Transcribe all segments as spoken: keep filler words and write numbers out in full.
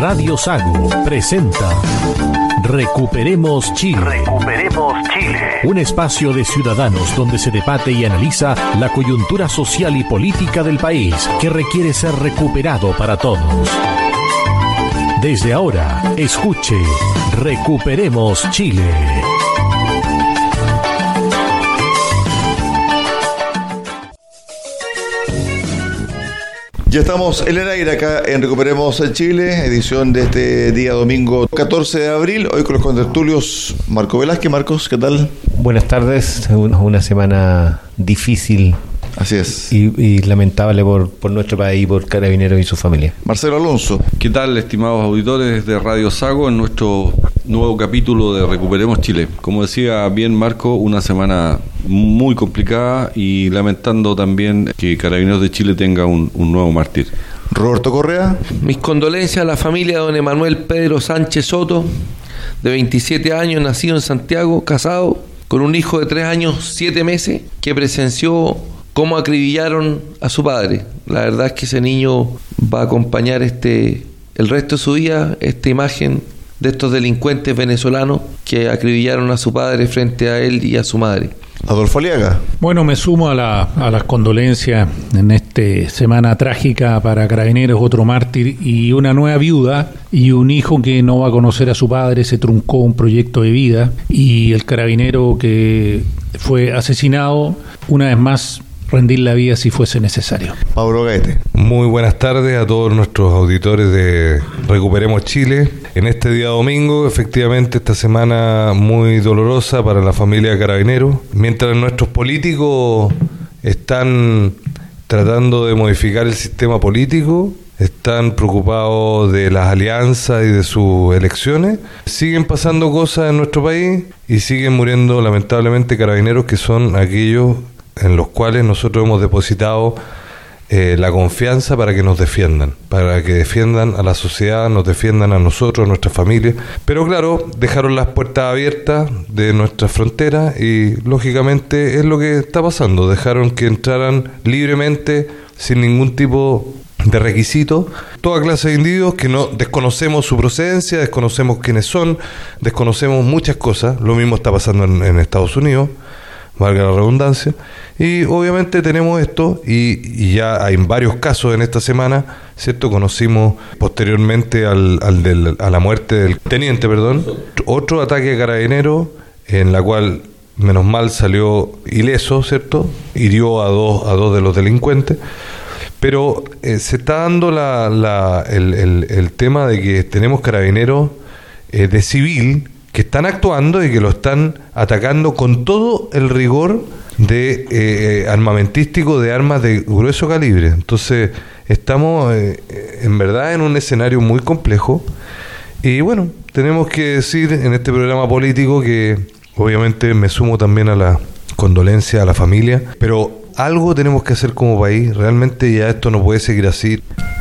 Radio Sago presenta Recuperemos Chile. Recuperemos Chile. Un espacio de ciudadanos donde se debate y analiza la coyuntura social y política del país que requiere ser recuperado para todos. Desde ahora, escuche Recuperemos Chile. Ya estamos en el aire acá en Recuperemos Chile, edición de este día domingo catorce de abril, hoy con los contertulios Marco Velázquez. Marcos, ¿qué tal? Buenas tardes, una semana difícil. Así es. Y, y lamentable por, por nuestro país, por Carabineros y su familia. Marcelo Alonso. ¿Qué tal, estimados auditores de Radio Sago, en nuestro nuevo capítulo de Recuperemos Chile? Como decía bien Marco, una semana muy complicada y lamentando también que Carabineros de Chile tenga un, un nuevo mártir. Roberto Correa. Mis condolencias a la familia de don Emanuel Pedro Sánchez Soto, de veintisiete años, nacido en Santiago, casado, con un hijo de tres años, siete meses, que presenció cómo acribillaron a su padre. La verdad es que ese niño va a acompañar este el resto de su vida, esta imagen de estos delincuentes venezolanos que acribillaron a su padre frente a él y a su madre. Adolfo Aliaga. Bueno, me sumo a, la, a las condolencias en esta semana trágica para Carabineros, otro mártir y una nueva viuda y un hijo que no va a conocer a su padre, se truncó un proyecto de vida, y el carabinero que fue asesinado, una vez más rendir la vida si fuese necesario. Pablo Gaete. Muy buenas tardes a todos nuestros auditores de Recuperemos Chile. En este día domingo, efectivamente, esta semana muy dolorosa para la familia de Carabineros. Mientras nuestros políticos están tratando de modificar el sistema político, están preocupados de las alianzas y de sus elecciones, siguen pasando cosas en nuestro país y siguen muriendo lamentablemente carabineros, que son aquellos en los cuales nosotros hemos depositado eh, la confianza para que nos defiendan, para que defiendan a la sociedad, nos defiendan a nosotros, a nuestra familia. Pero claro, dejaron las puertas abiertas de nuestras fronteras y lógicamente es lo que está pasando. Dejaron que entraran libremente, sin ningún tipo de requisito, toda clase de individuos que no desconocemos su procedencia, desconocemos quiénes son, desconocemos muchas cosas. Lo mismo está pasando en, en Estados Unidos, valga la redundancia, y obviamente tenemos esto, y, y ya hay varios casos en esta semana, ¿cierto? Conocimos posteriormente al, al del, a la muerte del teniente, perdón, otro ataque a Carabineros, en la cual menos mal salió ileso, ¿cierto? Hirió a dos, a dos de los delincuentes, pero eh, se está dando la, la, el, el, el tema de que tenemos Carabineros eh, de civil, que están actuando y que lo están atacando con todo el rigor de eh, armamentístico de armas de grueso calibre. Entonces estamos eh, en verdad en un escenario muy complejo, y bueno, tenemos que decir en este programa político que obviamente me sumo también a la condolencia a la familia, pero algo tenemos que hacer como país. Realmente ya esto no puede seguir así.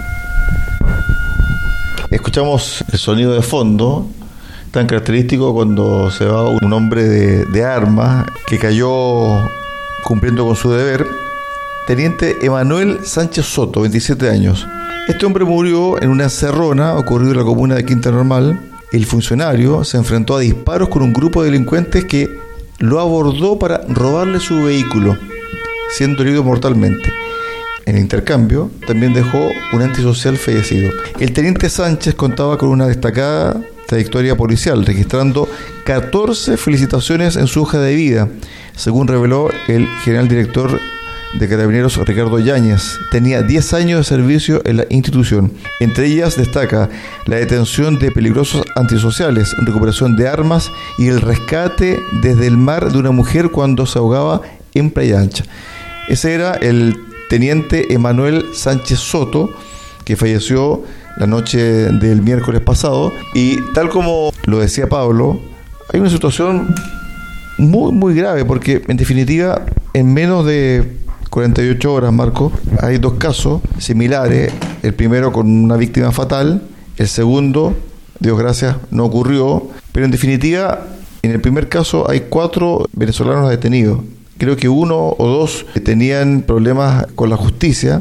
Escuchamos el sonido de fondo tan característico cuando se va un hombre de, de armas que cayó cumpliendo con su deber. Teniente Emanuel Sánchez Soto, veintisiete años. Este hombre murió en una encerrona ocurrida en la comuna de Quinta Normal. El funcionario se enfrentó a disparos con un grupo de delincuentes que lo abordó para robarle su vehículo, siendo herido mortalmente. En el intercambio, también dejó un antisocial fallecido. El teniente Sánchez contaba con una destacada trayectoria policial, registrando catorce felicitaciones en su hoja de vida, según reveló el general director de Carabineros, Ricardo Yáñez. Tenía diez años de servicio en la institución. Entre ellas destaca la detención de peligrosos antisociales, recuperación de armas y el rescate desde el mar de una mujer cuando se ahogaba en Playa Ancha. Ese era el teniente Emanuel Sánchez Soto, que falleció la noche del miércoles pasado. Y tal como lo decía Pablo, hay una situación muy muy grave, porque en definitiva en menos de cuarenta y ocho horas, Marco, hay dos casos similares. El primero con una víctima fatal, el segundo, Dios gracias, no ocurrió, pero en definitiva en el primer caso hay cuatro venezolanos detenidos. Creo que uno o dos tenían problemas con la justicia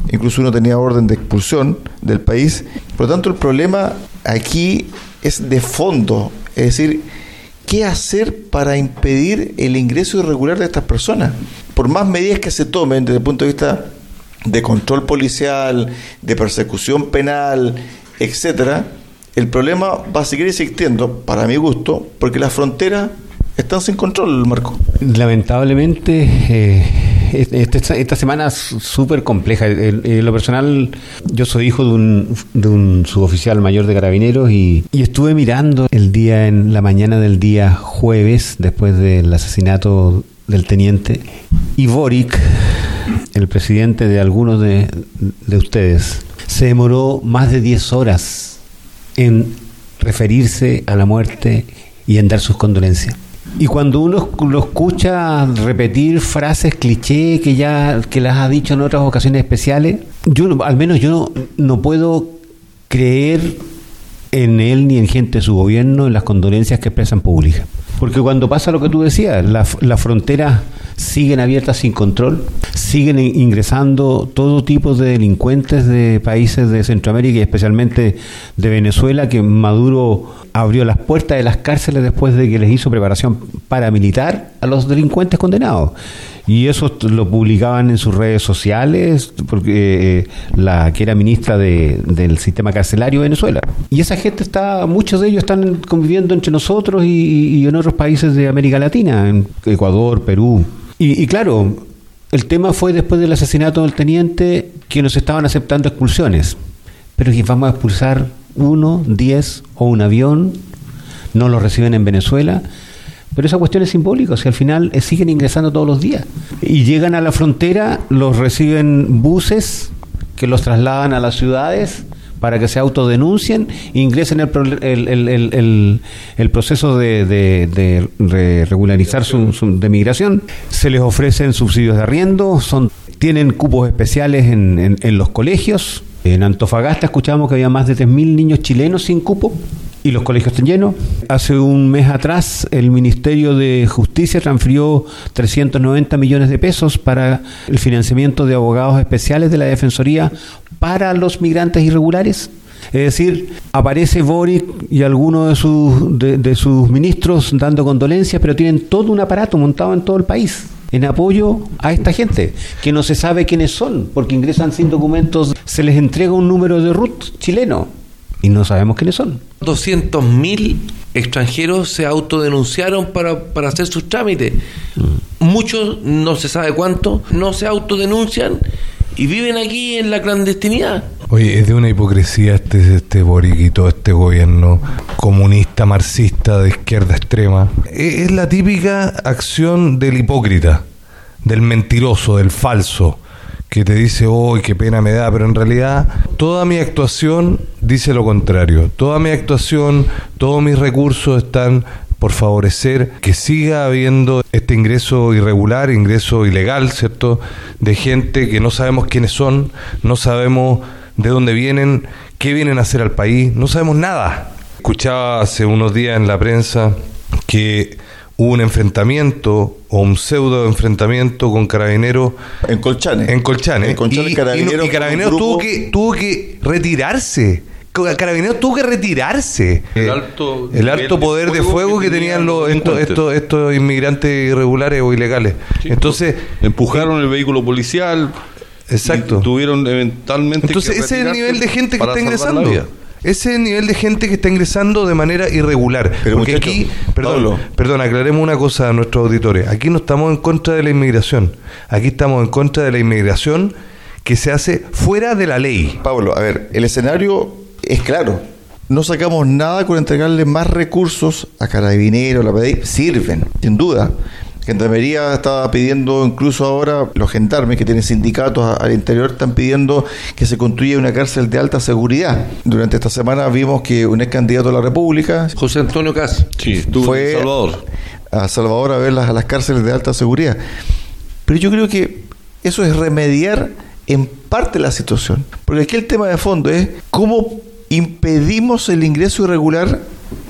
incluso uno tenía orden de expulsión del país. Por lo tanto, el problema aquí es de fondo, es decir, ¿qué hacer para impedir el ingreso irregular de estas personas? Por más medidas que se tomen desde el punto de vista de control policial, de persecución penal, etcétera, el problema va a seguir existiendo, para mi gusto, porque las fronteras están sin control, Marco. Lamentablemente, eh, esta, esta semana es súper compleja. En, en lo personal, yo soy hijo de un, de un suboficial mayor de Carabineros y, y estuve mirando el día, en la mañana del día jueves, después del asesinato del teniente, y Boric, el presidente de algunos de, de ustedes, se demoró más de diez horas en referirse a la muerte y en dar sus condolencias. Y cuando uno lo escucha repetir frases cliché que ya que las ha dicho en otras ocasiones especiales, yo al menos yo no, no puedo creer en él ni en gente de su gobierno en las condolencias que expresan públicas. Porque cuando pasa lo que tú decías, las la fronteras siguen abiertas sin control, siguen ingresando todo tipo de delincuentes de países de Centroamérica y especialmente de Venezuela, que Maduro abrió las puertas de las cárceles después de que les hizo preparación paramilitar a los delincuentes condenados. Y eso lo publicaban en sus redes sociales, porque eh, la que era ministra de, del sistema carcelario de Venezuela. Y esa gente está, muchos de ellos están conviviendo entre nosotros y, y en otros países de América Latina, en Ecuador, Perú. Y, y claro, el tema fue después del asesinato del teniente que nos estaban aceptando expulsiones. Pero que vamos a expulsar uno, diez o un avión, no lo reciben en Venezuela. Pero esa cuestión es simbólica, o sea, al final eh, siguen ingresando todos los días. Y llegan a la frontera, los reciben buses que los trasladan a las ciudades para que se autodenuncien, ingresen el, el, el, el, el, el proceso de, de, de, de regularizar su, su de migración. Se les ofrecen subsidios de arriendo, son tienen cupos especiales en, en, en los colegios. En Antofagasta escuchábamos que había más de tres mil niños chilenos sin cupo. Y los colegios están llenos. Hace un mes atrás el Ministerio de Justicia transfirió trescientos noventa millones de pesos para el financiamiento de abogados especiales de la Defensoría para los migrantes irregulares. Es decir, aparece Boric y algunos de sus, de, de sus ministros dando condolencias, pero tienen todo un aparato montado en todo el país en apoyo a esta gente, que no se sabe quiénes son, porque ingresan sin documentos, se les entrega un número de R U T chileno y no sabemos quiénes son. doscientos mil extranjeros se autodenunciaron para, para hacer sus trámites. Mm. Muchos, no se sabe cuántos, no se autodenuncian y viven aquí en la clandestinidad. Oye, es de una hipocresía este, este Boric y todo este gobierno comunista, marxista, de izquierda extrema. Es, es la típica acción del hipócrita, del mentiroso, del falso, que te dice, oh, qué pena me da, pero en realidad toda mi actuación dice lo contrario. Toda mi actuación, todos mis recursos están por favorecer que siga habiendo este ingreso irregular, ingreso ilegal, ¿cierto?, de gente que no sabemos quiénes son, no sabemos de dónde vienen, qué vienen a hacer al país, no sabemos nada. Escuchaba hace unos días en la prensa que hubo un enfrentamiento o un pseudo enfrentamiento con Carabineros en Colchane. En Colchane. En Colchane y, Carabineros, y, no, y Carabineros tuvo que tuvo que retirarse. Carabineros tuvo que retirarse. El alto, el alto poder de fuego que tenían los estos, estos, estos inmigrantes irregulares o ilegales. Sí, entonces empujaron el vehículo policial. Exacto. Y tuvieron eventualmente entonces que ese es el nivel de gente que está ingresando. Ese es el nivel de gente que está ingresando de manera irregular. Pero porque muchacho, aquí, perdón, Pablo. perdón, aclaremos una cosa a nuestros auditores. Aquí no estamos en contra de la inmigración. Aquí estamos en contra de la inmigración que se hace fuera de la ley. Pablo, a ver, el escenario es claro. No sacamos nada con entregarle más recursos a Carabineros, la P D I. Sirven, sin duda. Gendarmería estaba pidiendo, incluso ahora los gendarmes que tienen sindicatos al interior están pidiendo que se construya una cárcel de alta seguridad. Durante esta semana vimos que un ex candidato a la República, José Antonio Cas, sí, fue en Salvador. a Salvador a ver las, a las cárceles de alta seguridad. Pero yo creo que eso es remediar en parte la situación. Porque aquí el tema de fondo es cómo impedimos el ingreso irregular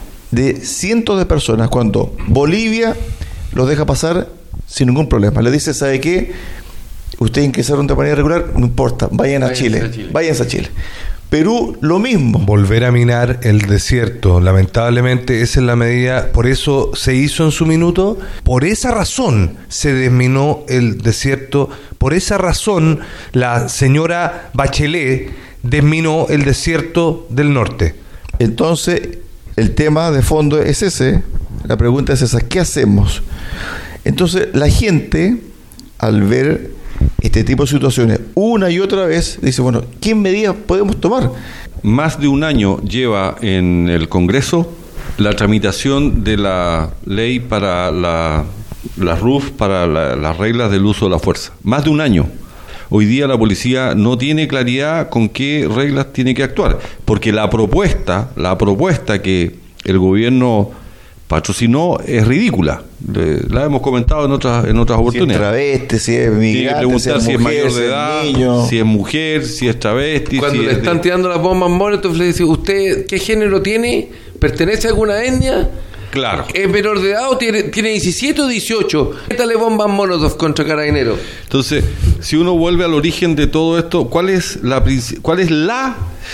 de cientos de personas cuando Bolivia los deja pasar sin ningún problema. Le dice, ¿sabe qué? ustedes ingresaron de manera irregular, no importa, vayan a Chile, a Chile, váyanse a Chile. Perú, lo mismo. Volver a minar el desierto, lamentablemente esa es la medida, por eso se hizo en su minuto, por esa razón se desminó el desierto, por esa razón la señora Bachelet desminó el desierto del norte. Entonces, el tema de fondo es ese, la pregunta es esa, ¿qué hacemos? Entonces, la gente, al ver este tipo de situaciones una y otra vez, dice, bueno, ¿qué medidas podemos tomar? Más de un año lleva en el Congreso la tramitación de la ley para la, la R U F, para la, las reglas del uso de la fuerza. Más de un año. Hoy día la policía no tiene claridad con qué reglas tiene que actuar, porque la propuesta, la propuesta que el gobierno patrocinó es ridícula. La hemos comentado en otras en otras oportunidades. Si es travesti, si es migrante, si es, si es, mujer, si es mayor si de es edad, niño. si es mujer, si es travesti. Cuando si le es están de... tirando las bombas Molotov, le dice, ¿usted qué género tiene? ¿Pertenece a alguna etnia? Claro. ¿Es menor de edad o tiene, tiene diecisiete o dieciocho? Métale bombas Molotov contra Carabineros. Entonces, si uno vuelve al origen de todo esto, ¿cuál es la cuál es la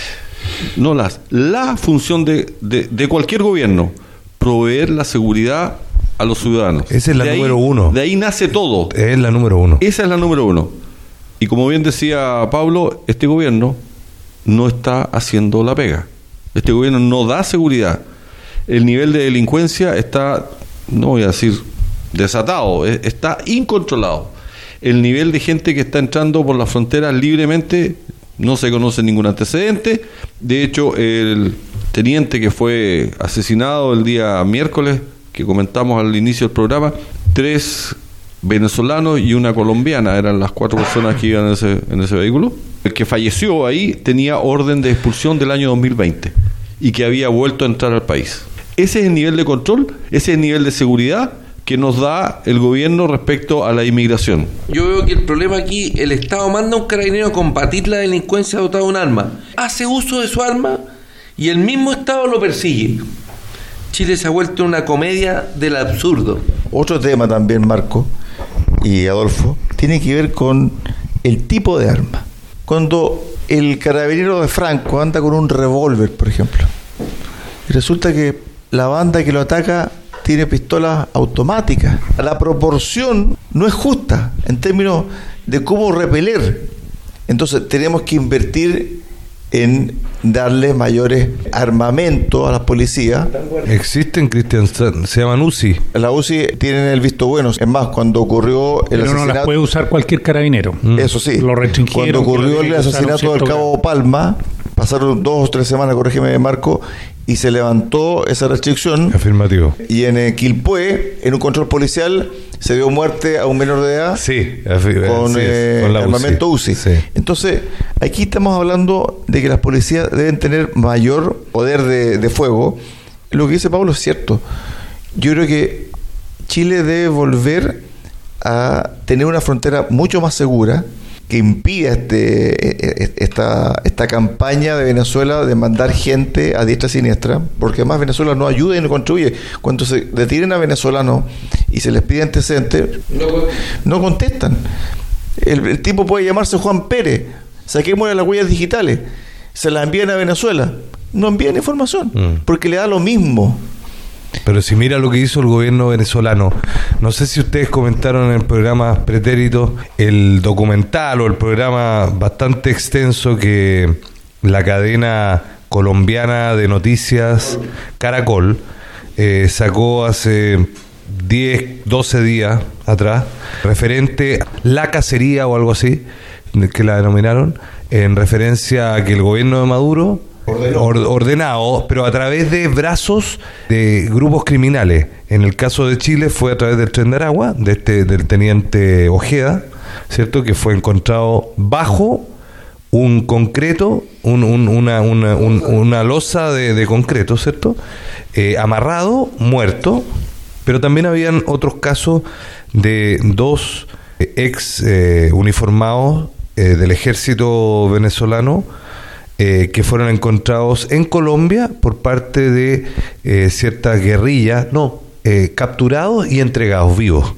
no las la función de, de, de cualquier gobierno? Proveer la seguridad a los ciudadanos. Esa es la de ahí, número uno. De ahí nace todo. Es la número uno. Esa es la número uno. Y como bien decía Pablo, este gobierno no está haciendo la pega. Este gobierno no da seguridad. El nivel de delincuencia está, no voy a decir desatado, está incontrolado. El nivel de gente que está entrando por las fronteras libremente, no se conoce ningún antecedente. De hecho, el teniente que fue asesinado el día miércoles, que comentamos al inicio del programa, tres venezolanos y una colombiana eran las cuatro personas que iban en ese, en ese vehículo. El que falleció ahí tenía orden de expulsión del año dos mil veinte y que había vuelto a entrar al país. Ese es el nivel de control, ese es el nivel de seguridad que nos da el gobierno respecto a la inmigración. Yo veo que el problema aquí, el Estado manda a un carabinero a combatir la delincuencia dotado de un arma, hace uso de su arma y el mismo Estado lo persigue. Chile se ha vuelto una comedia del absurdo. Otro tema también, Marco y Adolfo, tiene que ver con el tipo de arma. Cuando el carabinero de Franco anda con un revólver, por ejemplo, y resulta que la banda que lo ataca tiene pistolas automáticas, la proporción no es justa en términos de cómo repeler. Entonces tenemos que invertir en darle mayores armamentos a las policías. Existen, Cristian, se llaman U C I. La U C I tienen el visto bueno. Es más, cuando ocurrió el Pero asesinato... no las puede usar cualquier carabinero. Eso sí. Lo restringieron. Cuando ocurrió el asesinato del Cabo Palma, pasaron dos o tres semanas, corrígeme, Marco, y se levantó esa restricción. Afirmativo. Y en eh, Quilpué, en un control policial, se dio muerte a un menor de edad. Sí, con, eh, con la armamento U C I. Sí. Entonces, aquí estamos hablando de que las policías deben tener mayor poder de, de fuego. Lo que dice Pablo es cierto. Yo creo que Chile debe volver a tener una frontera mucho más segura, que impida este, esta, esta campaña de Venezuela de mandar gente a diestra y siniestra, porque además Venezuela no ayuda y no contribuye. Cuando se detienen a venezolanos y se les pide antecedentes, no, no contestan. El, el tipo puede llamarse Juan Pérez, saquémosle las huellas digitales, se las envían a Venezuela, no envían información, mm. porque le da lo mismo. Pero si mira lo que hizo el gobierno venezolano, no sé si ustedes comentaron en el programa pretérito el documental o el programa bastante extenso que la cadena colombiana de noticias Caracol eh, sacó hace diez, doce días atrás, referente a la cacería o algo así, que la denominaron, en referencia a que el gobierno de Maduro Ordenó. ordenado, pero a través de brazos de grupos criminales. En el caso de Chile fue a través del Tren de Aragua, de este, del teniente Ojeda, ¿cierto? Que fue encontrado bajo un concreto, un, un, una, una, un, una losa de, de concreto, ¿cierto? Eh, amarrado, muerto, pero también habían otros casos de dos ex eh, uniformados eh, del ejército venezolano, Eh, que fueron encontrados en Colombia por parte de eh, ciertas guerrillas, no, eh, capturados y entregados vivos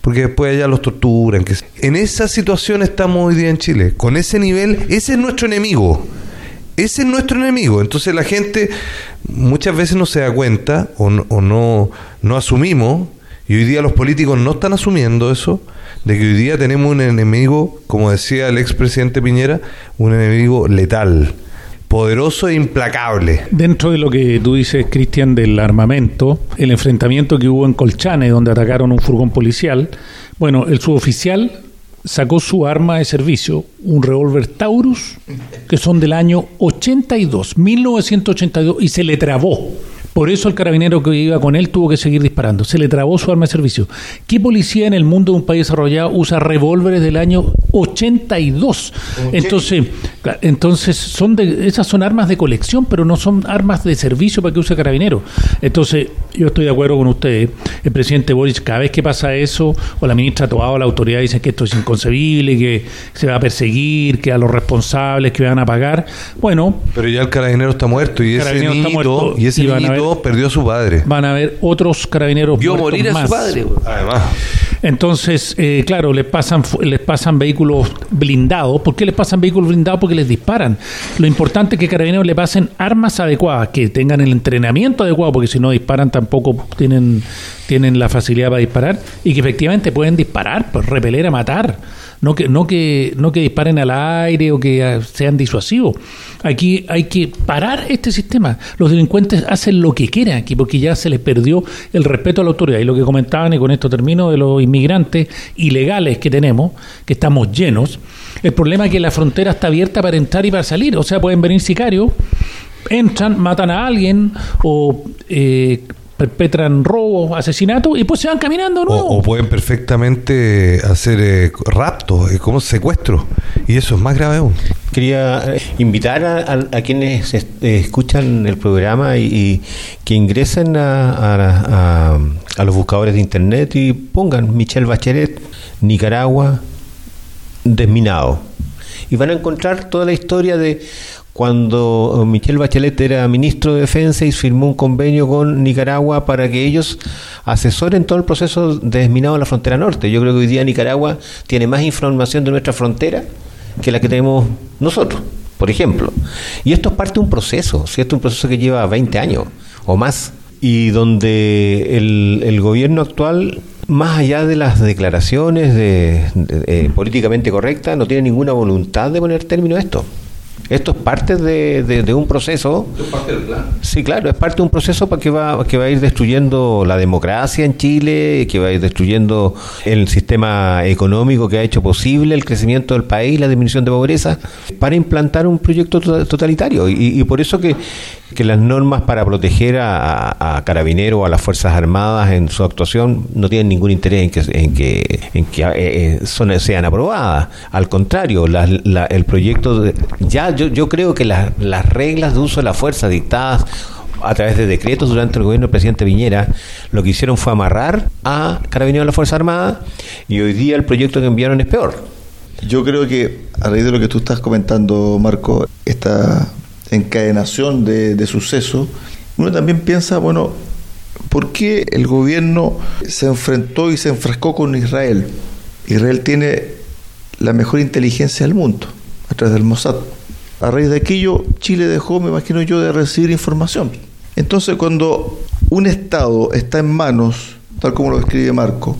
porque después allá los torturan. Que... En esa situación estamos hoy día en Chile, con ese nivel, ese es nuestro enemigo. Ese es nuestro enemigo. Entonces la gente muchas veces no se da cuenta o no, o no, no asumimos, y hoy día los políticos no están asumiendo eso, de que hoy día tenemos un enemigo, como decía el expresidente Piñera, un enemigo letal, poderoso e implacable. Dentro de lo que tú dices, Cristian, del armamento, el enfrentamiento que hubo en Colchane, donde atacaron un furgón policial, bueno, el suboficial sacó su arma de servicio, un revólver Taurus, que son del año ochenta y dos, mil novecientos ochenta y dos, y se le trabó. Por eso el carabinero que iba con él tuvo que seguir disparando. Se le trabó su arma de servicio. ¿Qué policía en el mundo de un país desarrollado usa revólveres del año ochenta y dos? Entonces, entonces son de, esas son armas de colección, pero no son armas de servicio para que use carabinero. Entonces, yo estoy de acuerdo con ustedes. El presidente Boric, cada vez que pasa eso, o la ministra Tobao, la autoridad dicen que esto es inconcebible, que se va a perseguir, que a los responsables que van a pagar. Bueno, pero ya el carabinero está muerto y ese niño y ese niño perdió a su padre. Van a haber otros carabineros vio morir a más. su padre. Además. Entonces, eh, claro, les pasan les pasan vehículos blindados. ¿Por qué les pasan vehículos blindados? Porque les disparan. Lo importante es que carabineros le pasen armas adecuadas, que tengan el entrenamiento adecuado, porque si no disparan tampoco tienen, tienen la facilidad para disparar, y que efectivamente pueden disparar, pues repeler a matar. No que, no que, no que disparen al aire o que sean disuasivos. Aquí hay que parar este sistema. Los delincuentes hacen lo que quieran aquí porque ya se les perdió el respeto a la autoridad. Y lo que comentaban, y con esto termino, de los inmigrantes ilegales que tenemos, que estamos llenos, el problema es que la frontera está abierta para entrar y para salir. O sea, pueden venir sicarios, entran, matan a alguien o... Eh, perpetran robos, asesinatos y pues se van caminando de nuevo. O, o pueden perfectamente hacer eh, raptos, eh, como secuestros, y eso es más grave aún. Quería invitar a, a, a quienes eh, escuchan el programa y, y que ingresen a, a, a, a los buscadores de internet y pongan Michelle Bachelet, Nicaragua, desminado. Y van a encontrar toda la historia de cuando Michelle Bachelet era ministro de Defensa y firmó un convenio con Nicaragua para que ellos asesoren todo el proceso de desminado de la frontera norte. Yo creo que hoy día Nicaragua tiene más información de nuestra frontera que la que tenemos nosotros, por ejemplo. Y esto es parte de un proceso, ¿cierto? Un proceso que lleva veinte años o más, y donde el, el gobierno actual, más allá de las declaraciones de, de, de, políticamente correctas, no tiene ninguna voluntad de poner término a esto. Esto es parte de, de, de un proceso. ¿Esto es parte del plan? Sí, claro, es parte de un proceso para que va que va a ir destruyendo la democracia en Chile, que va a ir destruyendo el sistema económico que ha hecho posible el crecimiento del país, la disminución de pobreza, para implantar un proyecto totalitario. Y, y por eso que, que las normas para proteger a, a Carabineros o a las Fuerzas Armadas en su actuación no tienen ningún interés en que en que, en que eh, son, sean aprobadas. Al contrario, la, la, el proyecto de, ya yo, yo creo que la, las reglas de uso de la fuerza dictadas a través de decretos durante el gobierno del presidente Piñera, lo que hicieron fue amarrar a Carabineros de la Fuerza Armada, y hoy día el proyecto que enviaron es peor. Yo creo que a raíz de lo que tú estás comentando, Marco, esta encadenación de, de sucesos, uno también piensa, bueno, ¿por qué el gobierno se enfrentó y se enfrascó con Israel? Israel tiene la mejor inteligencia del mundo a través del Mossad. A raíz de aquello, Chile dejó, me imagino yo, de recibir información. Entonces, cuando un Estado está en manos, tal como lo escribe Marco,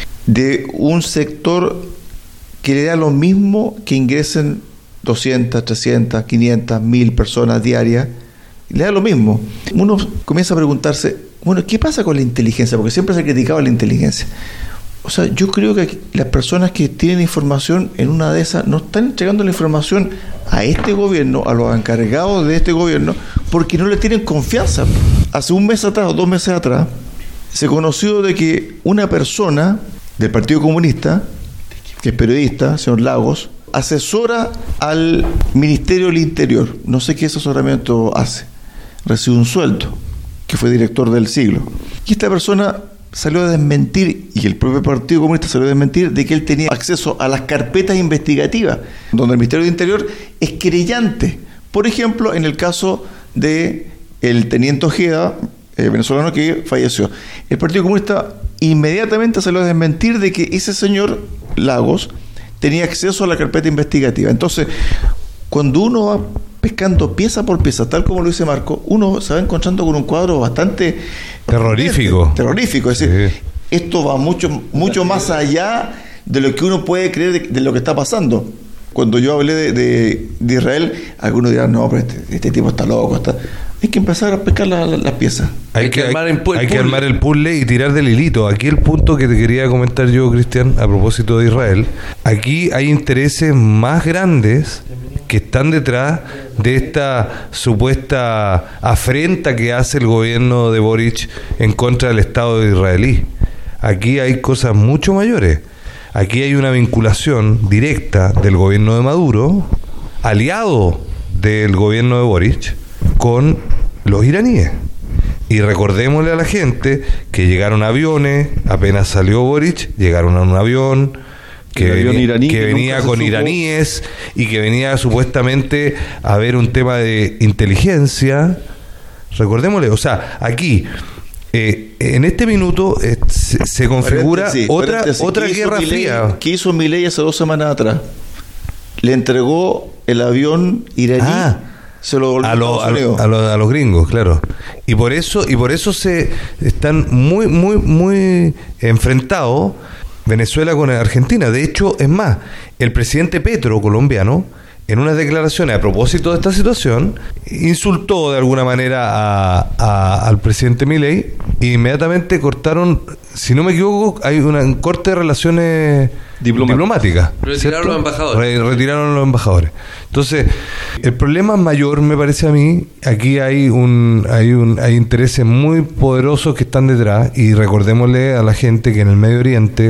de un sector que le da lo mismo que ingresen doscientas, trescientas, quinientas, mil personas diarias, le da lo mismo. Uno comienza a preguntarse, bueno, ¿qué pasa con la inteligencia? Porque siempre se ha criticado la inteligencia. O sea, yo creo que las personas que tienen información en una de esas no están entregando la información a este gobierno, a los encargados de este gobierno, porque no le tienen confianza. Hace un mes atrás o dos meses atrás se conoció de que una persona del Partido Comunista, que es periodista, señor Lagos, asesora al Ministerio del Interior. No sé qué asesoramiento hace. Recibe un sueldo, que fue director del Siglo. Y esta persona salió a desmentir, y el propio Partido Comunista salió a desmentir, de que él tenía acceso a las carpetas investigativas, donde el Ministerio del Interior es querellante. Por ejemplo, en el caso de el teniente Ojeda, eh, venezolano que falleció. El Partido Comunista inmediatamente salió a desmentir de que ese señor Lagos tenía acceso a la carpeta investigativa. Entonces, cuando uno va pescando pieza por pieza, tal como lo dice Marco, uno se va encontrando con un cuadro bastante terrorífico. Terrorífico, es decir, sí. Esto va mucho, mucho más allá de lo que uno puede creer de, de lo que está pasando. Cuando yo hablé de, de, de Israel, algunos dirán, no, pero este, este tipo está loco. Está... Hay que empezar a pescar las la, la piezas. Hay, hay que, armar, hay, el hay que armar el puzzle y tirar del hilito. Aquí el punto que te quería comentar yo, Cristian, a propósito de Israel. Aquí hay intereses más grandes que están detrás de esta supuesta afrenta que hace el gobierno de Boric en contra del Estado israelí. Aquí hay cosas mucho mayores. Aquí hay una vinculación directa del gobierno de Maduro, aliado del gobierno de Boric, con los iraníes. Y recordémosle a la gente que llegaron aviones, apenas salió Boric, llegaron a un avión que, avión venía, iraní, que que venía con iraníes y que venía supuestamente a haber un tema de inteligencia. Recordémosle, o sea, aquí... Eh, en este minuto eh, se, se configura sí, otra otra guerra Milei, fría. ¿Qué hizo Milei hace dos semanas atrás? Le entregó el avión iraní, ah, se lo a, lo, a, lo, a, lo, a los gringos, claro. Y por eso y por eso se están muy muy muy enfrentados Venezuela con Argentina. De hecho, es más, el presidente Petro colombiano, en unas declaraciones a propósito de esta situación, insultó de alguna manera a, a, al presidente Milei e inmediatamente cortaron, si no me equivoco, hay un corte de relaciones Diplomática. diplomáticas. Retiraron los embajadores. Re, retiraron los embajadores. Entonces, el problema mayor, me parece a mí, aquí hay un hay un hay intereses muy poderosos que están detrás, y recordémosle a la gente que en el Medio Oriente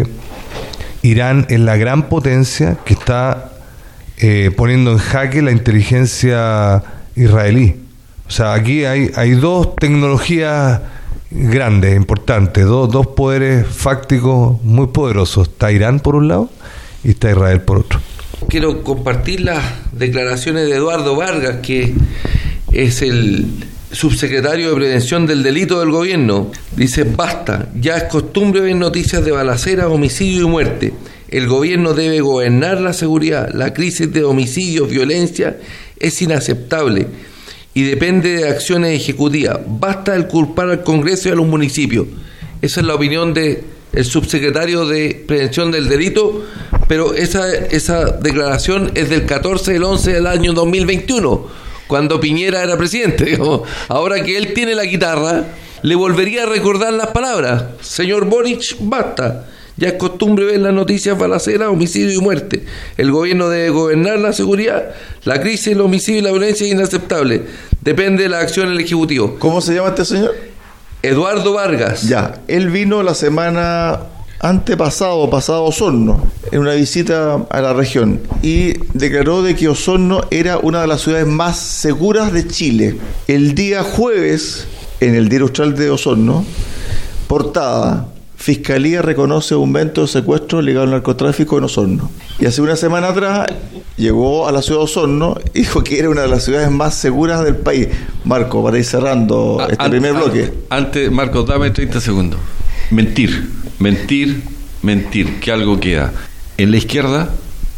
Irán es la gran potencia que está Eh, poniendo en jaque la inteligencia israelí. O sea, aquí hay, hay dos tecnologías grandes, importantes, dos, dos poderes fácticos muy poderosos. Está Irán por un lado y está Israel por otro. Quiero compartir las declaraciones de Eduardo Vargas, que es el subsecretario de Prevención del Delito del gobierno. Dice: basta, ya es costumbre ver noticias de balaceras, homicidio y muerte. El gobierno debe gobernar la seguridad. La crisis de homicidios, violencia es inaceptable y depende de acciones ejecutivas. Basta el culpar al Congreso y a los municipios. Esa es la opinión de el subsecretario de Prevención del Delito, pero esa, esa declaración es del catorce del once del año dos mil veintiuno, cuando Piñera era presidente. Digamos. Ahora que él tiene la guitarra, le volvería a recordar las palabras: señor Boric, basta. Ya es costumbre ver las noticias balaceras, homicidio y muerte. El gobierno debe gobernar la seguridad. La crisis, el homicidio y la violencia es inaceptable. Depende de la acción del Ejecutivo. ¿Cómo se llama este señor? Eduardo Vargas. Ya, él vino la semana antepasado, pasado a Osorno, en una visita a la región, y declaró de que Osorno era una de las ciudades más seguras de Chile. El día jueves, en el Diario Austral de Osorno, portada: Fiscalía reconoce aumento de secuestros ligados al narcotráfico en Osorno. Y hace una semana atrás llegó a la ciudad de Osorno y dijo que era una de las ciudades más seguras del país. Marco, para ir cerrando este an, primer bloque. Antes, Marco, dame treinta segundos. Mentir, mentir, mentir, que algo queda. En la izquierda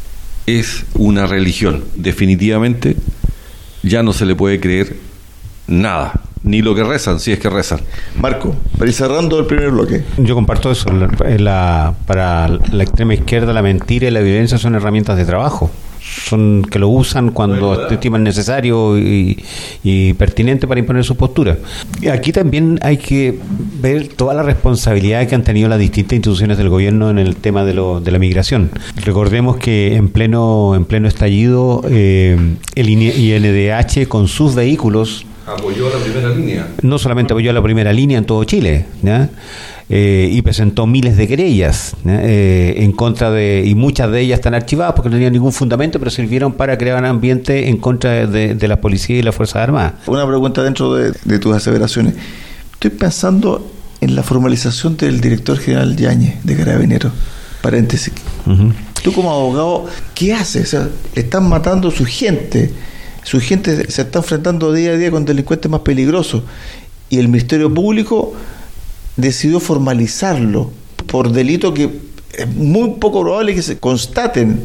es una religión. Definitivamente ya no se le puede creer nada. Ni lo que rezan, si es que rezan. Marco, para ir cerrando el primer bloque. Yo comparto eso. La, la, para la extrema izquierda, la mentira y la violencia son herramientas de trabajo. Son que lo usan cuando estiman necesario y, y pertinente para imponer su postura. Y aquí también hay que ver toda la responsabilidad que han tenido las distintas instituciones del gobierno en el tema de, lo, de la migración. Recordemos que en pleno en pleno estallido, eh, el I N D H con sus vehículos apoyó a la primera línea. No solamente apoyó a la primera línea en todo Chile, ¿ya? Eh, y presentó miles de querellas, eh, en contra de, y muchas de ellas están archivadas porque no tenían ningún fundamento, pero sirvieron para crear un ambiente en contra de, de las policías y las Fuerzas Armadas. Una pregunta dentro de, de tus aseveraciones. Estoy pensando en la formalización del director general Yáñez de Carabineros. Paréntesis. Uh-huh. Tú como abogado, ¿qué haces? O sea, están matando a su gente. Su gente se está enfrentando día a día con delincuentes más peligrosos. Y el Ministerio Público decidió formalizarlo por delito que es muy poco probable que se constaten.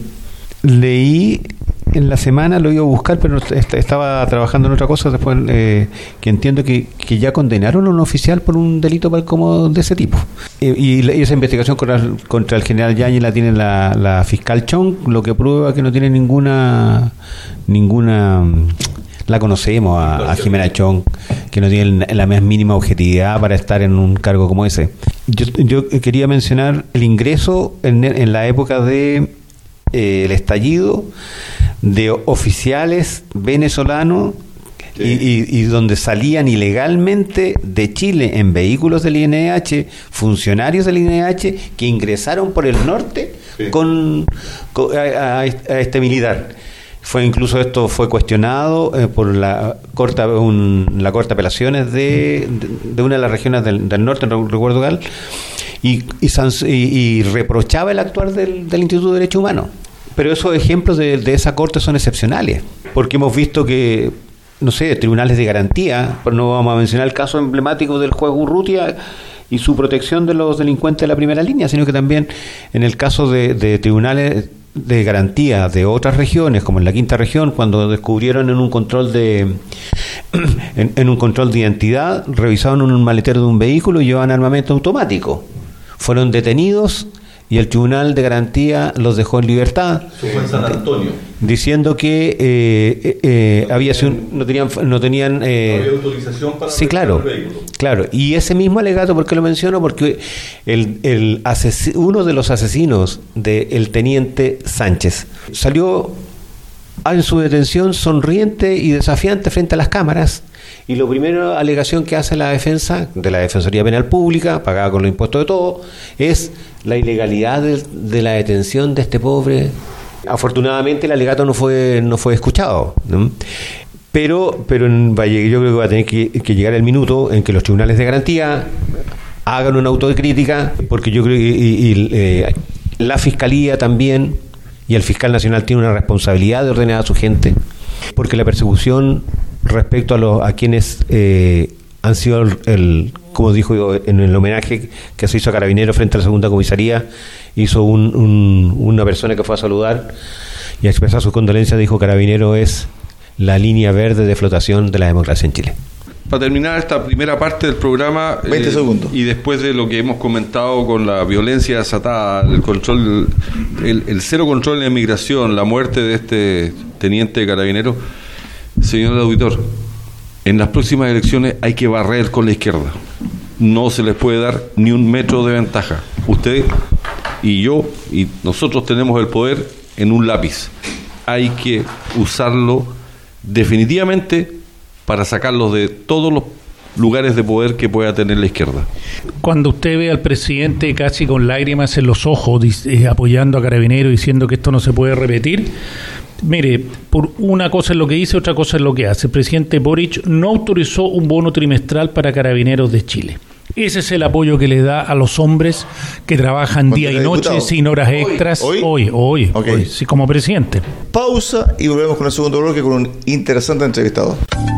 Leí en la semana, lo iba a buscar, pero est- estaba trabajando en otra cosa después, eh, que entiendo que, que ya condenaron a un oficial por un delito como de ese tipo. Eh, y, y esa investigación contra el, contra el general Yáñez la tiene la, la fiscal Chong, lo que prueba que no tiene ninguna ninguna la conocemos a, a Jimena Chong, que no tiene la más mínima objetividad para estar en un cargo como ese. Yo, yo quería mencionar el ingreso en, en la época de eh, el estallido de oficiales venezolanos, sí, y, y, y donde salían ilegalmente de Chile en vehículos del I N H, funcionarios del I N H que ingresaron por el norte, sí, con, con a, a, a este militar. Fue incluso esto fue cuestionado eh, por la corte un, la corte de apelaciones de, de, de una de las regiones del, del norte, no recuerdo cuál, y, y, y, y reprochaba el actuar del, del Instituto de Derechos Humanos. Pero esos ejemplos de, de esa corte son excepcionales, porque hemos visto que, no sé, tribunales de garantía, pero no vamos a mencionar el caso emblemático del juez Urrutia y su protección de los delincuentes de la primera línea, sino que también en el caso de, de tribunales de garantía de otras regiones, como en la quinta región, cuando descubrieron en un control de en, en un control de identidad, revisaron un maletero de un vehículo y llevaban armamento automático. Fueron detenidos y el tribunal de garantía los dejó en libertad. Eso fue en San Antonio. Diciendo que eh, eh, no, había tenían, no tenían no tenían eh, no había autorización para sí, claro, el vehículo. Claro, y ese mismo alegato, ¿por qué lo menciono? Porque el, el ases- uno de los asesinos del teniente Sánchez salió en su detención sonriente y desafiante frente a las cámaras, y la primera alegación que hace la defensa de la Defensoría Penal Pública, pagada con los impuestos de todos, es la ilegalidad de, de la detención de este pobre. Afortunadamente el alegato no fue no fue escuchado, ¿no? Pero, pero en Valle, yo creo que va a tener que, que llegar el minuto en que los tribunales de garantía hagan una autocrítica, porque yo creo que y, y, eh, la Fiscalía también y el Fiscal Nacional tiene una responsabilidad de ordenar a su gente, porque la persecución respecto a los a quienes eh, han sido el, el, como dijo en el homenaje que se hizo a Carabineros frente a la segunda comisaría, hizo un, un, una persona que fue a saludar y a expresar sus condolencias, dijo: Carabinero es la línea verde de flotación de la democracia en Chile. Para terminar esta primera parte del programa, veinte eh, segundos. Y después de lo que hemos comentado con la violencia desatada, el control, el, el cero control en la inmigración, la muerte de este teniente de Carabineros, señor auditor, en las próximas elecciones hay que barrer con la izquierda. No se les puede dar ni un metro de ventaja. Usted y yo y nosotros tenemos el poder en un lápiz. Hay que usarlo definitivamente para sacarlos de todos los lugares de poder que pueda tener la izquierda. Cuando usted ve al presidente casi con lágrimas en los ojos eh, apoyando a Carabineros, diciendo que esto no se puede repetir, mire, por una cosa es lo que dice, otra cosa es lo que hace. El presidente Boric no autorizó un bono trimestral para Carabineros de Chile. Ese es el apoyo que le da a los hombres que trabajan día y noche diputado? sin horas extras. Hoy, hoy, hoy, okay. hoy sí, como presidente. Pausa y volvemos con el segundo bloque con un interesante entrevistador.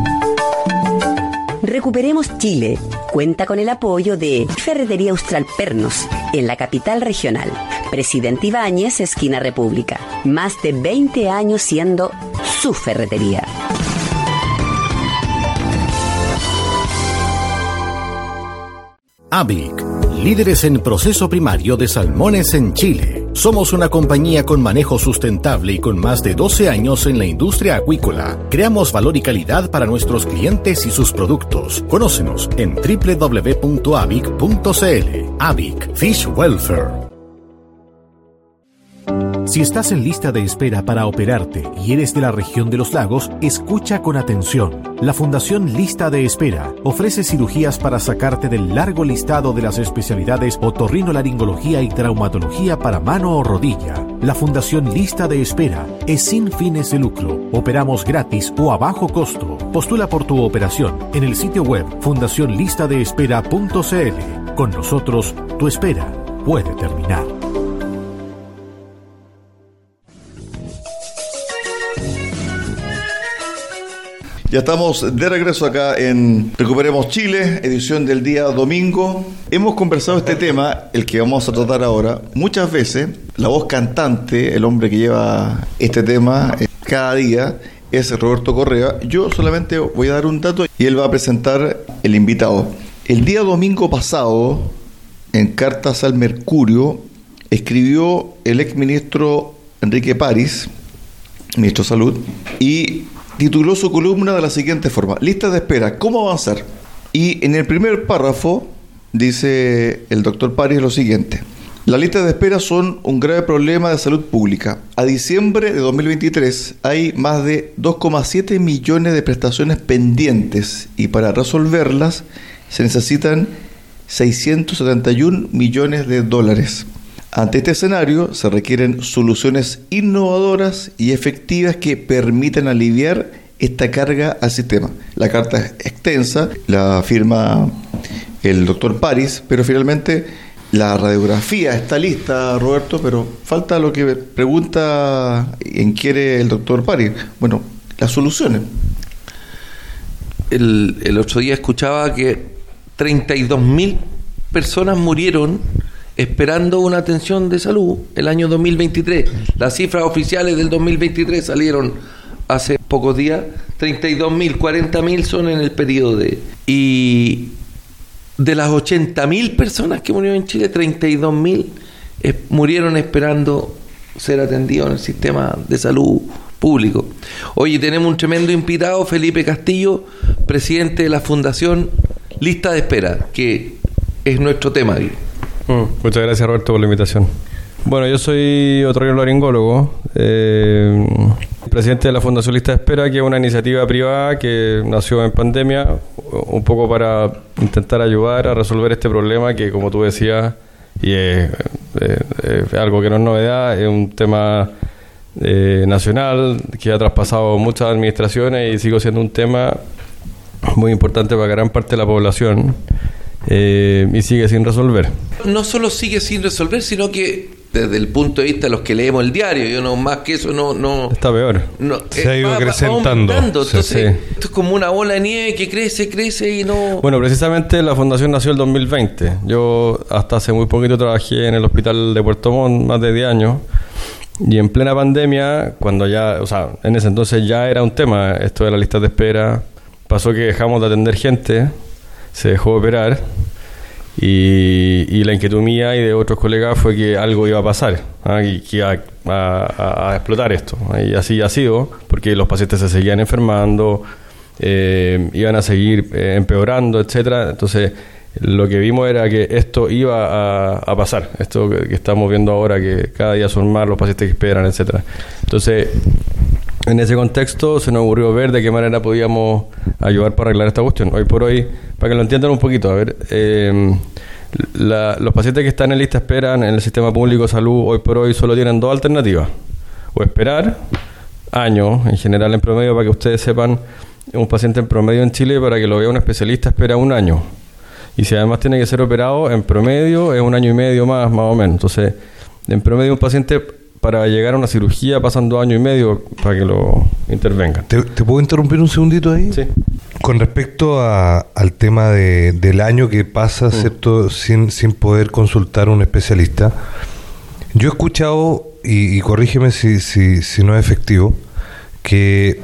Recuperemos Chile cuenta con el apoyo de Ferretería Austral Pernos, en la capital regional. Presidente Ibáñez, esquina República. Más de veinte años siendo su ferretería. A B I C, líderes en proceso primario de salmones en Chile. Somos una compañía con manejo sustentable y con más de doce años en la industria acuícola. Creamos valor y calidad para nuestros clientes y sus productos. Conócenos en doble u doble u doble u punto a b i c punto c l. A B I C, Fish Welfare. Si estás en lista de espera para operarte y eres de la región de los lagos, escucha con atención. La Fundación Lista de Espera ofrece cirugías para sacarte del largo listado de las especialidades otorrinolaringología y traumatología para mano o rodilla. La Fundación Lista de Espera es sin fines de lucro. Operamos gratis o a bajo costo. Postula por tu operación en el sitio web fundación lista de espera punto c l. Con nosotros, tu espera puede terminar. Ya estamos de regreso acá en Recuperemos Chile, edición del día domingo. Hemos conversado este tema, el que vamos a tratar ahora, muchas veces. La voz cantante, el hombre que lleva este tema eh, cada día, es Roberto Correa. Yo solamente voy a dar un dato y él va a presentar el invitado. El día domingo pasado, en Cartas al Mercurio, escribió el exministro Enrique París, ministro de Salud, y tituló su columna de la siguiente forma: lista de espera, ¿cómo avanzar? Y en el primer párrafo dice el doctor París lo siguiente: las listas de espera son un grave problema de salud pública. A diciembre de dos mil veintitrés hay más de dos coma siete millones de prestaciones pendientes y para resolverlas se necesitan seiscientos setenta y un millones de dólares. Ante este escenario se requieren soluciones innovadoras y efectivas que permitan aliviar esta carga al sistema. La carta es extensa, la firma el doctor París, pero finalmente la radiografía está lista, Roberto, pero falta lo que pregunta en quiere el doctor París. Bueno, las soluciones. El, el otro día escuchaba que treinta y dos mil personas murieron esperando una atención de salud el año dos mil veintitrés. Las cifras oficiales del dos mil veintitrés salieron hace pocos días. Treinta y dos mil, cuarenta mil son en el periodo de... Y de las ochenta mil personas que murieron en Chile, treinta y dos mil eh, murieron esperando ser atendidos en el sistema de salud público. Oye, tenemos un tremendo invitado, Felipe Castillo, presidente de la Fundación Lista de Espera, que es nuestro tema hoy. Mm, muchas gracias, Roberto, por la invitación. Bueno, yo soy otorrinolaringólogo, eh, presidente de la Fundación Lista de Espera, que es una iniciativa privada que nació en pandemia, un poco para intentar ayudar a resolver este problema que, como tú decías, y es, es, es algo que no es novedad, es un tema eh, nacional que ha traspasado muchas administraciones y sigue siendo un tema muy importante para gran parte de la población. Eh, y sigue sin resolver. No solo sigue sin resolver, sino que desde el punto de vista de los que leemos el diario, yo no más que eso no no está peor. No, se eh, ha ido va, acrecentando. Va Entonces, sí, sí. Esto es como una bola de nieve que crece, crece y no. Bueno, precisamente la fundación nació el dos mil veinte. Yo hasta hace muy poquito trabajé en el hospital de Puerto Montt, más de diez años. Y en plena pandemia, cuando ya, o sea, en ese entonces ya era un tema esto de las listas de espera, pasó que dejamos de atender gente, se dejó de operar y, y la inquietud mía y de otros colegas fue que algo iba a pasar, ¿ah? y que iba a, a, a explotar esto, y así ha sido, porque los pacientes se seguían enfermando, eh, iban a seguir eh, empeorando, etcétera. Entonces lo que vimos era que esto iba a, a pasar, esto que, que estamos viendo ahora, que cada día son más los pacientes que esperan, etcétera. Entonces, en ese contexto se nos ocurrió ver de qué manera podíamos ayudar para arreglar esta cuestión. Hoy por hoy, para que lo entiendan un poquito, a ver, eh, la, los pacientes que están en lista espera en el sistema público de salud hoy por hoy solo tienen dos alternativas: o esperar años, en general en promedio, para que ustedes sepan, un paciente en promedio en Chile, para que lo vea un especialista, espera un año. Y si además tiene que ser operado, en promedio es un año y medio más, más o menos. Entonces, en promedio un paciente, para llegar a una cirugía, pasan dos años y medio para que lo intervengan. ¿Te, te puedo interrumpir un segundito ahí? Sí. Con respecto a, al tema de, del año que pasa, mm. ¿cierto?, sin, sin poder consultar a un especialista, yo he escuchado, y, y corrígeme si, si, si no es efectivo, que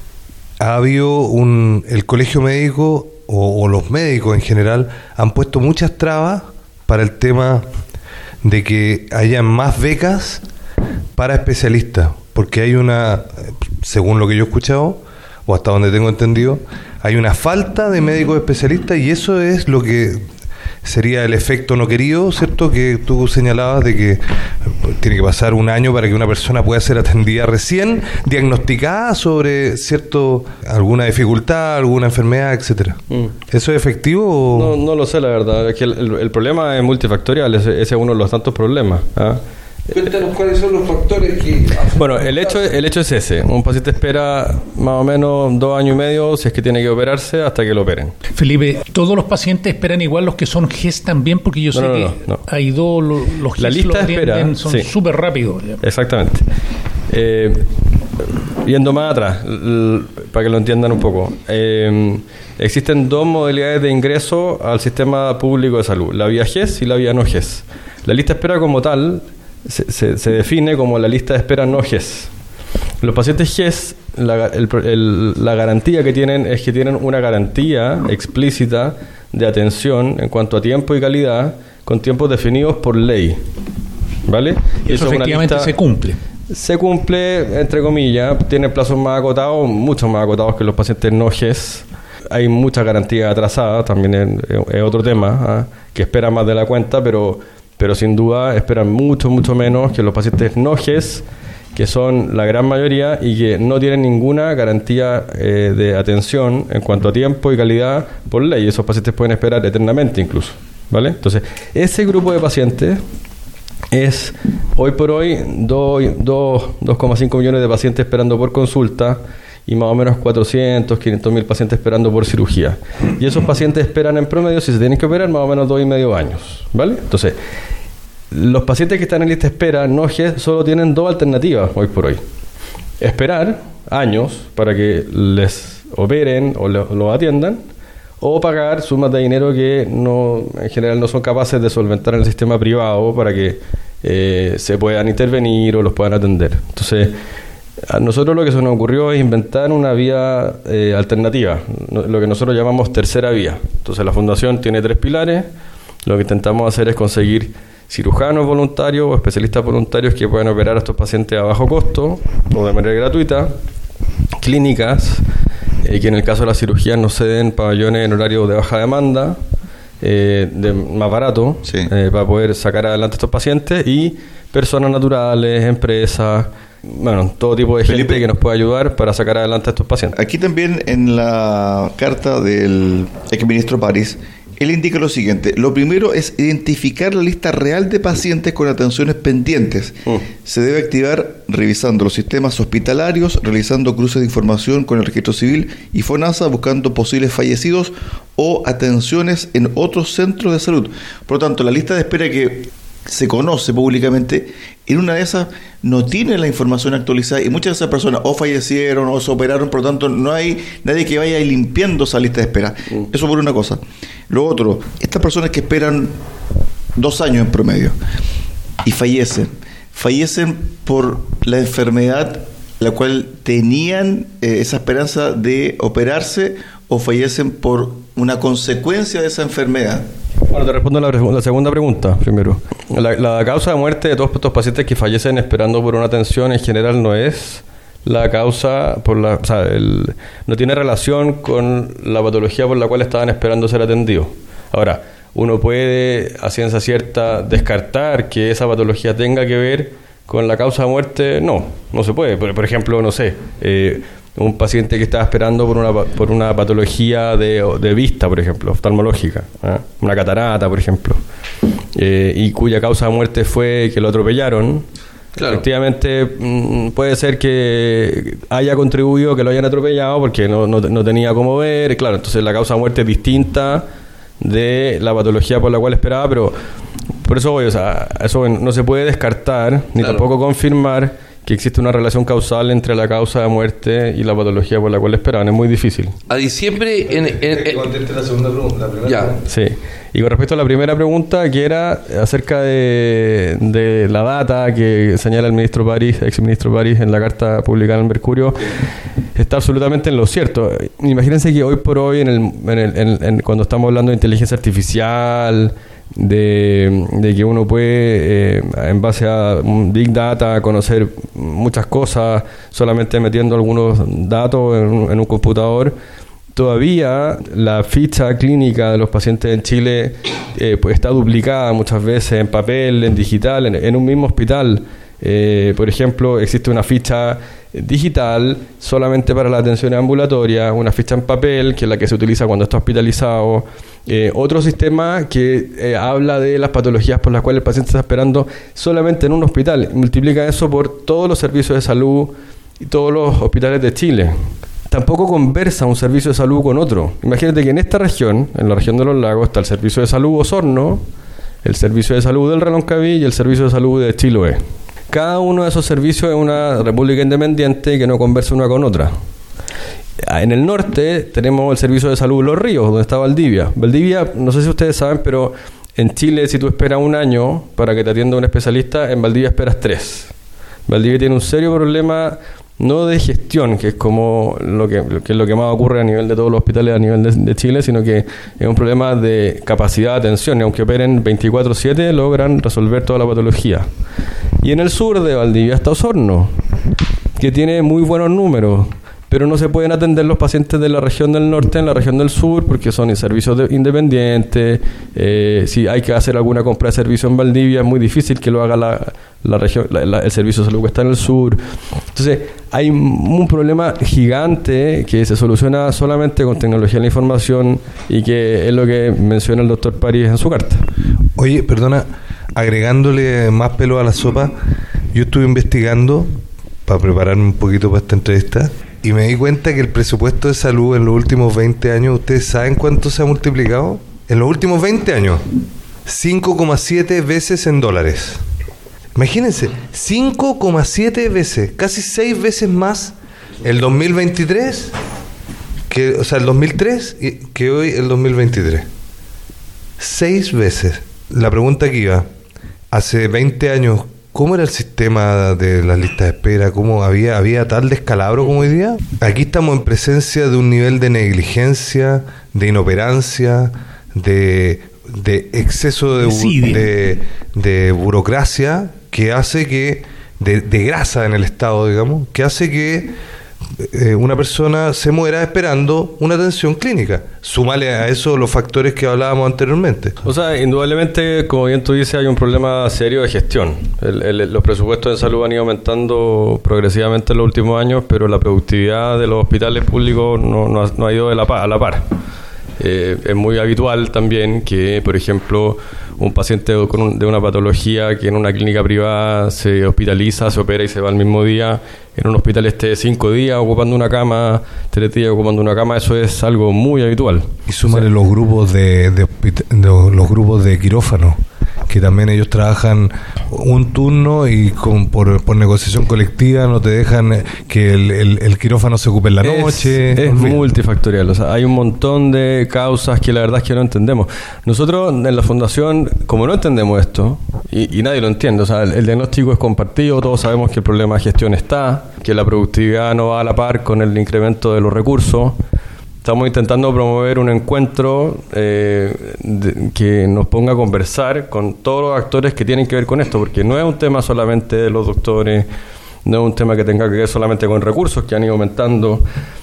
ha habido un... el colegio médico o, o los médicos en general han puesto muchas trabas para el tema de que haya más becas para especialistas, porque hay una, según lo que yo he escuchado, o hasta donde tengo entendido, hay una falta de médicos especialistas, y eso es lo que sería el efecto no querido, ¿cierto?, que tú señalabas, de que tiene que pasar un año para que una persona pueda ser atendida recién diagnosticada sobre, cierto, alguna dificultad, alguna enfermedad, etcétera. Mm. ¿Eso es efectivo o...? No, no lo sé, la verdad. Es que el, el, el problema es multifactorial, ese, ese es uno de los tantos problemas, ¿ah? Cuéntanos cuáles son los factores que... Bueno, el hecho, el hecho es ese. Un paciente espera más o menos dos años y medio, si es que tiene que operarse, hasta que lo operen. Felipe, ¿todos los pacientes esperan igual los que son G E S también? Porque yo sé no, no, que no, no. hay dos, los, los G E S La lista de espera son súper sí. rápidos. Exactamente. Eh, yendo más atrás, l- para que lo entiendan un poco, eh, existen dos modalidades de ingreso al sistema público de salud, la vía G E S y la vía no G E S. La lista de espera como tal se, se, se define como la lista de espera no G E S. Los pacientes G E S, la, el, el, la garantía que tienen es que tienen una garantía explícita de atención en cuanto a tiempo y calidad, con tiempos definidos por ley, ¿vale? Y eso, eso efectivamente lista, se cumple. Se cumple, entre comillas, tiene plazos más acotados, mucho más acotados que los pacientes no G E S. Hay muchas garantías atrasadas, también es, es otro tema, ¿eh? que esperan más de la cuenta, pero, pero sin duda esperan mucho, mucho menos que los pacientes no G E S, que son la gran mayoría y que no tienen ninguna garantía eh, de atención en cuanto a tiempo y calidad por ley. Esos pacientes pueden esperar eternamente incluso, ¿vale? Entonces, ese grupo de pacientes es hoy por hoy dos coma cinco millones de pacientes esperando por consulta y más o menos cuatrocientos, quinientos mil pacientes esperando por cirugía. Y esos pacientes esperan en promedio, si se tienen que operar, más o menos dos y medio años, ¿vale? Entonces, los pacientes que están en lista de espera no G E S solo tienen dos alternativas hoy por hoy. Esperar años para que les operen o los lo atiendan, o pagar sumas de dinero que no en general no son capaces de solventar en el sistema privado para que eh, se puedan intervenir o los puedan atender. Entonces, a nosotros lo que se nos ocurrió es inventar una vía eh, alternativa, lo que nosotros llamamos tercera vía. Entonces, la fundación tiene tres pilares. Lo que intentamos hacer es conseguir cirujanos voluntarios o especialistas voluntarios que puedan operar a estos pacientes a bajo costo o de manera gratuita, clínicas eh, que en el caso de la cirugía nos ceden pabellones en horario de baja demanda, eh, de más barato, sí. eh, para poder sacar adelante a estos pacientes, y personas naturales, empresas, bueno, todo tipo de Felipe, gente que nos puede ayudar para sacar adelante a estos pacientes. Aquí también en la carta del exministro París, él indica lo siguiente: lo primero es identificar la lista real de pacientes con atenciones pendientes. Mm. Se debe activar revisando los sistemas hospitalarios, realizando cruces de información con el registro civil y FONASA, buscando posibles fallecidos o atenciones en otros centros de salud. Por lo tanto, la lista de espera que se conoce públicamente, en una de esas no tiene la información actualizada y muchas de esas personas o fallecieron o se operaron, por lo tanto no hay nadie que vaya limpiando esa lista de espera. Mm. Eso por una cosa. Lo otro, estas personas que esperan dos años en promedio y fallecen, fallecen por la enfermedad la cual tenían eh, esa esperanza de operarse, o fallecen por una consecuencia de esa enfermedad. Bueno, te respondo la, la segunda pregunta primero. La, la causa de muerte de todos estos pacientes que fallecen esperando por una atención en general no es la causa por la, o sea, el, no tiene relación con la patología por la cual estaban esperando ser atendidos. Ahora, uno puede a ciencia cierta descartar que esa patología tenga que ver con la causa de muerte. No, no se puede. Por, por ejemplo, no sé, eh, un paciente que estaba esperando por una por una patología de, de vista, por ejemplo, oftalmológica, ¿eh? una catarata, por ejemplo, eh, y cuya causa de muerte fue que lo atropellaron. Claro. Efectivamente, mmm, puede ser que haya contribuido que lo hayan atropellado porque no, no, no tenía cómo ver. Claro, entonces la causa de muerte es distinta de la patología por la cual esperaba, pero por eso voy, o sea, eso no se puede descartar ni claro. tampoco confirmar que existe una relación causal entre la causa de muerte y la patología por la cual esperaban. Es muy difícil. A diciembre... En, en, en, conteste la segunda pregunta. La primera ya. Pregunta. Sí. Y con respecto a la primera pregunta, que era acerca de, de la data que señala el ministro París, ex ministro París, en la carta publicada en el Mercurio, está absolutamente en lo cierto. Imagínense que hoy por hoy, en el, en el, en, en, cuando estamos hablando de inteligencia artificial, de, de que uno puede, eh, en base a Big Data, conocer muchas cosas solamente metiendo algunos datos en un, en un computador, todavía la ficha clínica de los pacientes en Chile eh, pues está duplicada muchas veces en papel, en digital, en, en un mismo hospital. Eh, por ejemplo, existe una ficha digital solamente para la atención ambulatoria, una ficha en papel que es la que se utiliza cuando está hospitalizado, eh, otro sistema que eh, habla de las patologías por las cuales el paciente está esperando solamente en un hospital. Multiplica eso por todos los servicios de salud y todos los hospitales de Chile. Tampoco conversa un servicio de salud con otro. Imagínate que en esta región, en la región de los lagos, está el servicio de salud Osorno, el servicio de salud del Reloncaví y el servicio de salud de Chiloé. cada uno de esos servicios es una república independiente que no conversa una con otra. En el norte tenemos el servicio de salud Los Ríos, donde está Valdivia. Valdivia, no sé si ustedes saben, pero en Chile, si tú esperas un año para que te atienda un especialista, en Valdivia esperas tres. Valdivia tiene un serio problema, no de gestión, que es como lo que, que es lo que más ocurre a nivel de todos los hospitales a nivel de, de Chile, sino que es un problema de capacidad de atención, y aunque operen veinticuatro siete, logran resolver toda la patología. Y en el sur de Valdivia está Osorno, que tiene muy buenos números, pero no se pueden atender los pacientes de la región del norte en la región del sur porque son servicios de, independientes. Eh, si hay que hacer alguna compra de servicio en Valdivia, es muy difícil que lo haga la, la región, la, la, el servicio de salud que está en el sur. Entonces, hay un problema gigante que se soluciona solamente con tecnología de la información, y que es lo que menciona el doctor París en su carta. Oye, perdona, agregándole más pelo a la sopa, yo estuve investigando para prepararme un poquito para esta entrevista, y me di cuenta que el presupuesto de salud en los últimos veinte años, ¿ustedes saben cuánto se ha multiplicado? En los últimos veinte años, cinco coma siete veces en dólares. Imagínense, cinco coma siete veces, casi seis veces más el dos mil veintitrés, que, o sea, el dos mil tres, que hoy el dos mil veintitrés. Seis veces. La pregunta que iba, hace veinte años, ¿cómo era el sistema de las listas de espera? ¿Cómo había, había tal descalabro como hoy día? Aquí estamos en presencia de un nivel de negligencia, de inoperancia, de, de exceso de, de, de burocracia, que hace que, de, de grasa en el Estado, digamos, que hace que eh, una persona se muera esperando una atención clínica. Súmale a eso los factores que hablábamos anteriormente. O sea, indudablemente, como bien tú dices, hay un problema serio de gestión. El, el, los presupuestos de salud han ido aumentando progresivamente en los últimos años, pero la productividad de los hospitales públicos no, no, ha, no ha ido de la, a la par. Eh, es muy habitual también que, por ejemplo, un paciente con un, de una patología que en una clínica privada se hospitaliza, se opera y se va al mismo día, en un hospital esté cinco días ocupando una cama, tres días ocupando una cama. Eso es algo muy habitual. Y súmale, o sea, los grupos de, de, de, de los grupos de quirófano, que también ellos trabajan un turno y con, por, por negociación colectiva no te dejan que el, el, el quirófano se ocupe en la es, noche. Es multifactorial, o sea, hay un montón de causas que la verdad es que no entendemos. Nosotros en la fundación, como no entendemos esto, y, y nadie lo entiende, o sea, el, el diagnóstico es compartido, todos sabemos que el problema de gestión está, que la productividad no va a la par con el incremento de los recursos. Estamos intentando promover un encuentro eh, de, que nos ponga a conversar con todos los actores que tienen que ver con esto, porque no es un tema solamente de los doctores, no es un tema que tenga que ver solamente con recursos que han ido aumentando.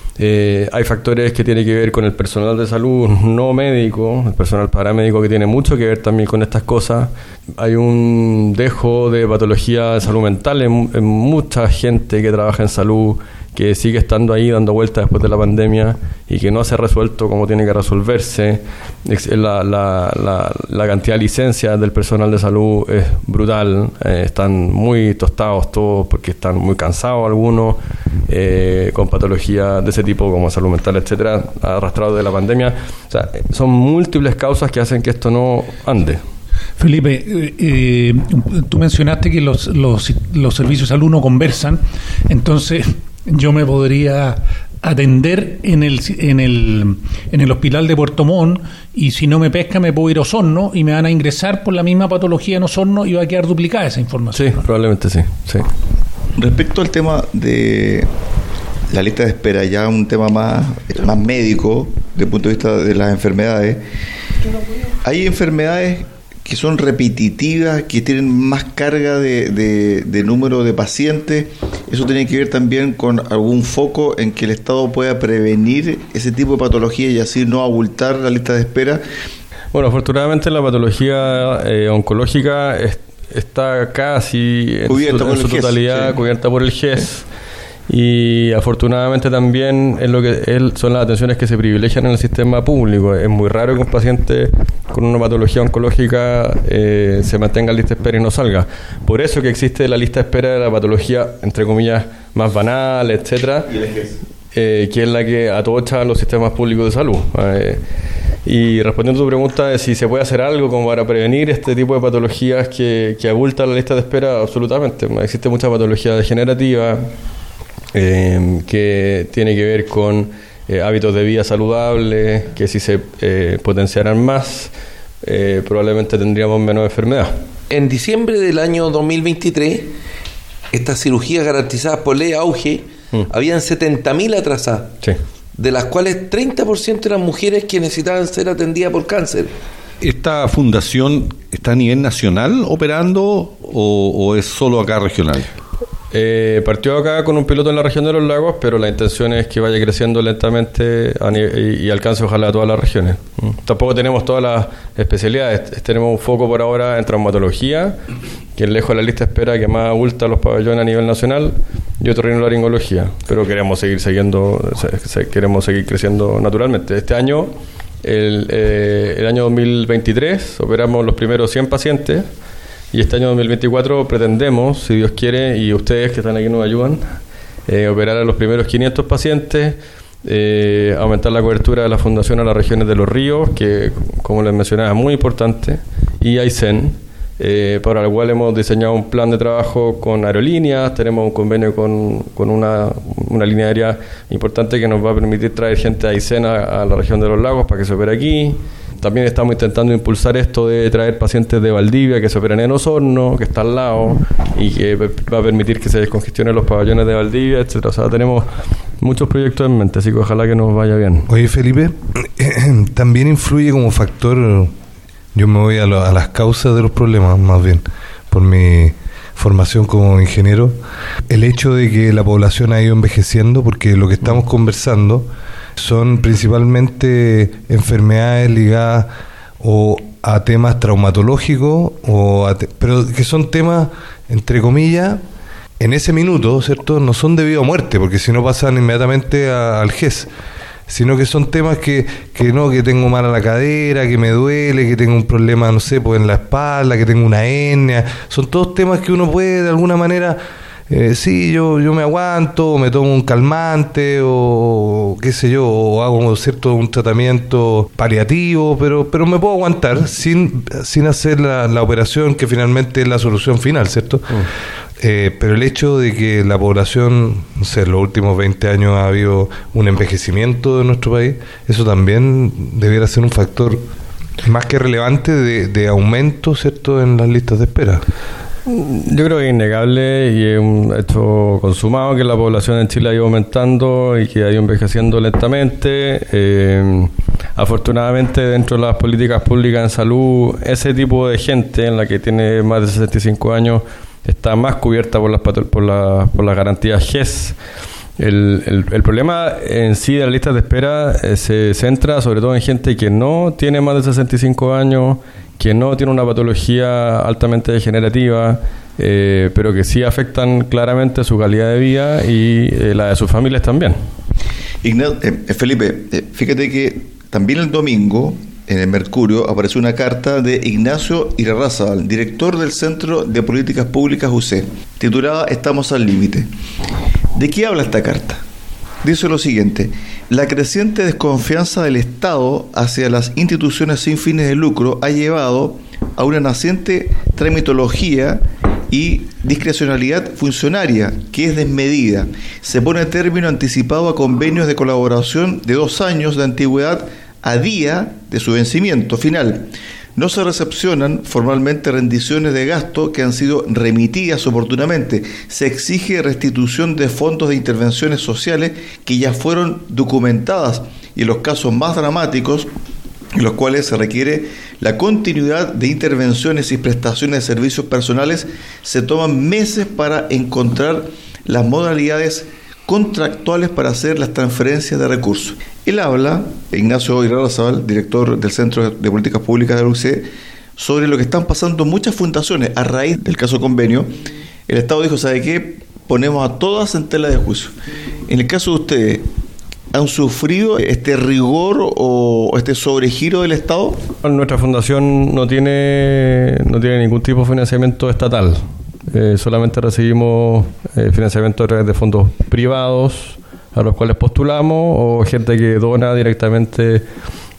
Eh, hay factores que tienen que ver con el personal de salud no médico, el personal paramédico, que tiene mucho que ver también con estas cosas. Hay un dejo de patología de salud mental en, en mucha gente que trabaja en salud, que sigue estando ahí dando vueltas después de la pandemia y que no se ha resuelto como tiene que resolverse. La, la, la, la cantidad de licencias del personal de salud es brutal. Eh, están muy tostados todos porque están muy cansados algunos, eh, con patologías de ese tipo como salud mental, etcétera, arrastrados de la pandemia. O sea, son múltiples causas que hacen que esto no ande. Felipe, eh, eh, tú mencionaste que los, los, los servicios de salud no conversan, entonces yo me podría atender en el en el en el hospital de Puerto Montt, y si no me pesca me puedo ir a Osorno y me van a ingresar por la misma patología en Osorno y va a quedar duplicada esa información. Sí, probablemente sí, sí. Respecto al tema de la lista de espera, ya un tema más, más médico, desde el punto de vista de las enfermedades, hay enfermedades que son repetitivas, que tienen más carga de, de, de número de pacientes. Eso tiene que ver también con algún foco en que el Estado pueda prevenir ese tipo de patología y así no abultar la lista de espera. Bueno, afortunadamente la patología eh, oncológica es, está casi en cubierta su, en su totalidad G E S, sí. cubierta por el G E S. Y afortunadamente también es lo que es, son las atenciones que se privilegian en el sistema público. Es muy raro que un paciente con una patología oncológica eh, se mantenga en lista de espera y no salga. Por eso que existe la lista de espera de la patología, entre comillas, más banal, etcétera, eh, que es la que atocha a los sistemas públicos de salud. Eh, Y respondiendo a tu pregunta de si se puede hacer algo como para prevenir este tipo de patologías que, que abultan la lista de espera, absolutamente. Existe mucha patología degenerativa eh, que tiene que ver con eh, hábitos de vida saludables, que si se eh, potenciaran más, eh, probablemente tendríamos menos enfermedad. En diciembre del año dos mil veintitrés, estas cirugías garantizadas por ley auge, mm. habían setenta mil atrasadas. Sí. De las cuales treinta por ciento eran mujeres que necesitaban ser atendidas por cáncer. ¿Esta fundación está a nivel nacional operando o, o es solo acá regional? Eh, partió acá con un piloto en la región de los lagos, pero la intención es que vaya creciendo lentamente a nivel, y, y alcance ojalá a todas las regiones. Mm. Tampoco tenemos todas las especialidades. Tenemos un foco por ahora en traumatología, que es lejos de la lista de espera que más abulta los pabellones a nivel nacional, y otorrinolaringología. Pero queremos seguir siguiendo, queremos seguir creciendo naturalmente. Este año, el, eh, el año dos mil veintitrés, operamos los primeros cien pacientes. Y este año dos mil veinticuatro pretendemos, si Dios quiere, y ustedes que están aquí nos ayudan, eh, operar a los primeros quinientos pacientes, eh, aumentar la cobertura de la fundación a las regiones de Los Ríos, que como les mencionaba es muy importante, y Aysén, eh, para el cual hemos diseñado un plan de trabajo con aerolíneas. Tenemos un convenio con, con una, una línea aérea importante que nos va a permitir traer gente de Aysén a, a la región de los lagos para que se opere aquí. También estamos intentando impulsar esto de traer pacientes de Valdivia que se operen en Osorno, que está al lado, y que va a permitir que se descongestionen los pabellones de Valdivia, etcétera. O sea, tenemos muchos proyectos en mente, así que ojalá que nos vaya bien. Oye, Felipe, también influye como factor, yo me voy a, lo, a las causas de los problemas, más bien, por mi formación como ingeniero, el hecho de que la población ha ido envejeciendo, porque lo que estamos conversando son principalmente enfermedades ligadas o a temas traumatológicos, o a te- pero que son temas, entre comillas, en ese minuto, ¿cierto? No son debido a muerte, porque si no pasan inmediatamente a, al G E S, sino que son temas que, que no, que tengo mala la cadera, que me duele, que tengo un problema, no sé, pues en la espalda, que tengo una hernia. Son todos temas que uno puede de alguna manera... Eh, sí, yo yo me aguanto, o me tomo un calmante, o qué sé yo, o hago cierto un tratamiento paliativo, pero pero me puedo aguantar sin sin hacer la, la operación que finalmente es la solución final, ¿cierto? Mm. Eh, pero el hecho de que la población, no sé, en los últimos veinte años ha habido un envejecimiento de nuestro país, eso también debiera ser un factor más que relevante de, de aumento, ¿cierto?, en las listas de espera. Yo creo que es innegable y es un hecho consumado que la población en Chile ha ido aumentando y que ha ido envejeciendo lentamente. Eh, afortunadamente, dentro de las políticas públicas en salud, ese tipo de gente en la que tiene más de sesenta y cinco años está más cubierta por las por la, por las garantías G E S. El, el, el problema en sí de las listas de espera eh, se centra sobre todo en gente que no tiene más de sesenta y cinco años, que no tiene una patología altamente degenerativa, eh, pero que sí afectan claramente su calidad de vida y eh, la de sus familias también. Ignacio, eh, Felipe, eh, fíjate que también el domingo en el Mercurio apareció una carta de Ignacio Irarrázaval, director del Centro de Políticas Públicas U C, titulada Estamos al límite. ¿De qué habla esta carta? Dice lo siguiente: la creciente desconfianza del Estado hacia las instituciones sin fines de lucro ha llevado a una naciente tramitología y discrecionalidad funcionaria que es desmedida. Se pone término anticipado a convenios de colaboración de dos años de antigüedad a día de su vencimiento final. No se recepcionan formalmente rendiciones de gasto que han sido remitidas oportunamente. Se exige restitución de fondos de intervenciones sociales que ya fueron documentadas, y en los casos más dramáticos, en los cuales se requiere la continuidad de intervenciones y prestaciones de servicios personales, se toman meses para encontrar las modalidades contractuales para hacer las transferencias de recursos. Él habla, Ignacio Irarrázaval, director del Centro de Políticas Públicas de la U C, sobre lo que están pasando muchas fundaciones a raíz del caso convenio. El Estado dijo, ¿sabe qué? Ponemos a todas en tela de juicio. En el caso de ustedes, ¿han sufrido este rigor o este sobregiro del Estado? Nuestra fundación no tiene, no tiene ningún tipo de financiamiento estatal. Eh, solamente recibimos eh, financiamiento a través de fondos privados a los cuales postulamos, o gente que dona directamente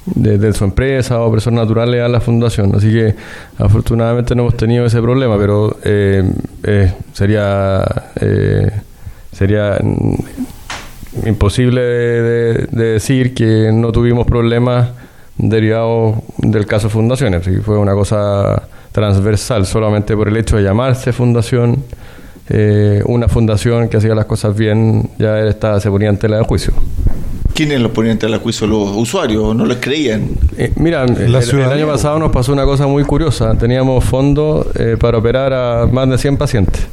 de, de su empresa o personas naturales a la fundación. Así que afortunadamente no hemos tenido ese problema, pero eh, eh, sería eh, sería imposible de, de, de decir que no tuvimos problemas derivados del caso fundaciones. Así que fue una cosa transversal, solamente por el hecho de llamarse fundación. Eh, una fundación que hacía las cosas bien ya estaba, se ponía en tela de juicio. ¿Quiénes los ponían en tela de juicio? ¿Los usuarios? ¿No les creían? Eh, mira, el, el año pasado nos pasó una cosa muy curiosa. Teníamos fondos eh, para operar a más de cien pacientes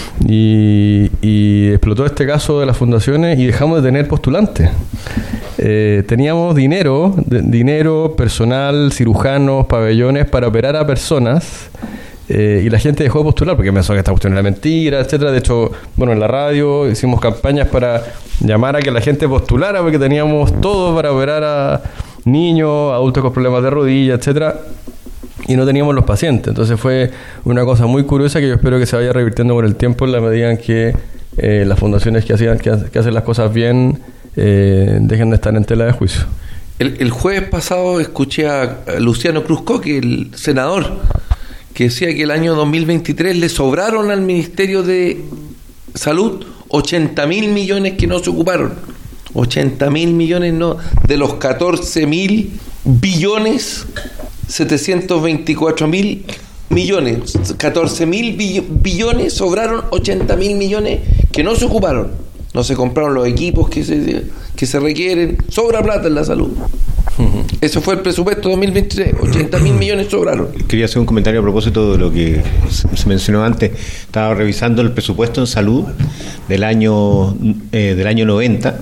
y, y explotó este caso de las fundaciones y dejamos de tener postulantes. Eh, teníamos dinero, de, dinero, personal, cirujanos, pabellones para operar a personas. Eh, y la gente dejó de postular porque pensó que esta cuestión era mentira, etcétera. De hecho, bueno, en la radio hicimos campañas para llamar a que la gente postulara porque teníamos todo para operar a niños, adultos con problemas de rodilla, etcétera, y no teníamos los pacientes. Entonces fue una cosa muy curiosa que yo espero que se vaya revirtiendo con el tiempo en la medida en que eh, las fundaciones que hacían que, que hacen las cosas bien eh, dejen de estar en tela de juicio. El, el jueves pasado escuché a Luciano Cruzcoque, el senador, que decía que el año dos mil veintitrés le sobraron al Ministerio de Salud ochenta mil millones que no se ocuparon. ochenta mil millones no, de los catorce mil billones, setecientos veinticuatro mil millones, catorce mil billones, sobraron ochenta mil millones que no se ocuparon. No se compraron los equipos que se, que se requieren. Sobra plata en la salud. Uh-huh. Eso fue el presupuesto dos mil veintitrés. ochenta mil millones sobraron. Quería hacer un comentario a propósito de lo que se mencionó antes. Estaba revisando el presupuesto en salud del año eh, del año noventa.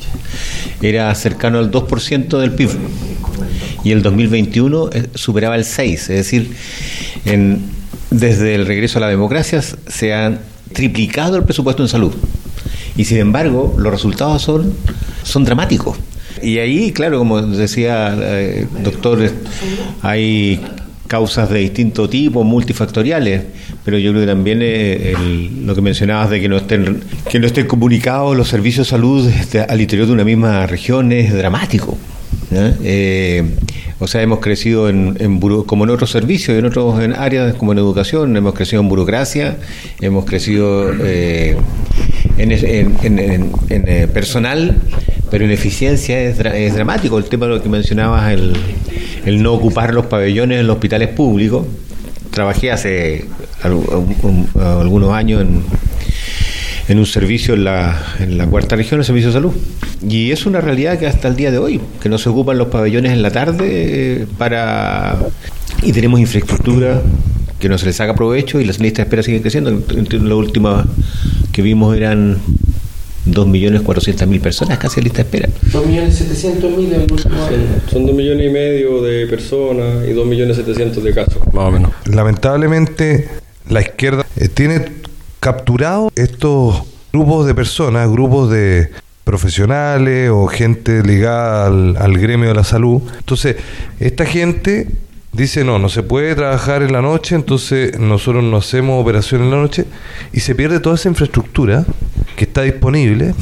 Era cercano al dos por ciento del P I B. Y el dos mil veintiuno superaba el seis por ciento. Es decir, en, desde el regreso a la democracia se ha triplicado el presupuesto en salud. Y sin embargo, los resultados son, son dramáticos. Y ahí, claro, como decía eh, doctor, hay causas de distinto tipo, multifactoriales, pero yo creo que también eh, el, lo que mencionabas de que no estén que no estén comunicados los servicios de salud este, al interior de una misma región es dramático. ¿eh? Eh, o sea, hemos crecido en, en buro, como en otros servicios, en otras en áreas como en educación, hemos crecido en burocracia, hemos crecido eh, en, en, en, en, en eh, personal, pero en eficiencia es, es dramático. El tema de lo que mencionabas, el, el no ocupar los pabellones en los hospitales públicos. Trabajé hace algunos años en, en un servicio en la, en la cuarta región, el servicio de salud. Y es una realidad que hasta el día de hoy, que no se ocupan los pabellones en la tarde eh, para y tenemos infraestructura que no se les saca provecho y las listas de espera siguen creciendo. La última que vimos eran dos millones cuatrocientas mil personas casi en lista de espera. dos millones setecientos mil en el último año. Son dos millones y medio de personas y dos millones setecientos de casos, más o menos. Lamentablemente, la izquierda eh, tiene capturado estos grupos de personas, grupos de profesionales o gente ligada al, al gremio de la salud. Entonces, esta gente dice, no, no se puede trabajar en la noche, entonces nosotros no hacemos operaciones en la noche y se pierde toda esa infraestructura que está disponible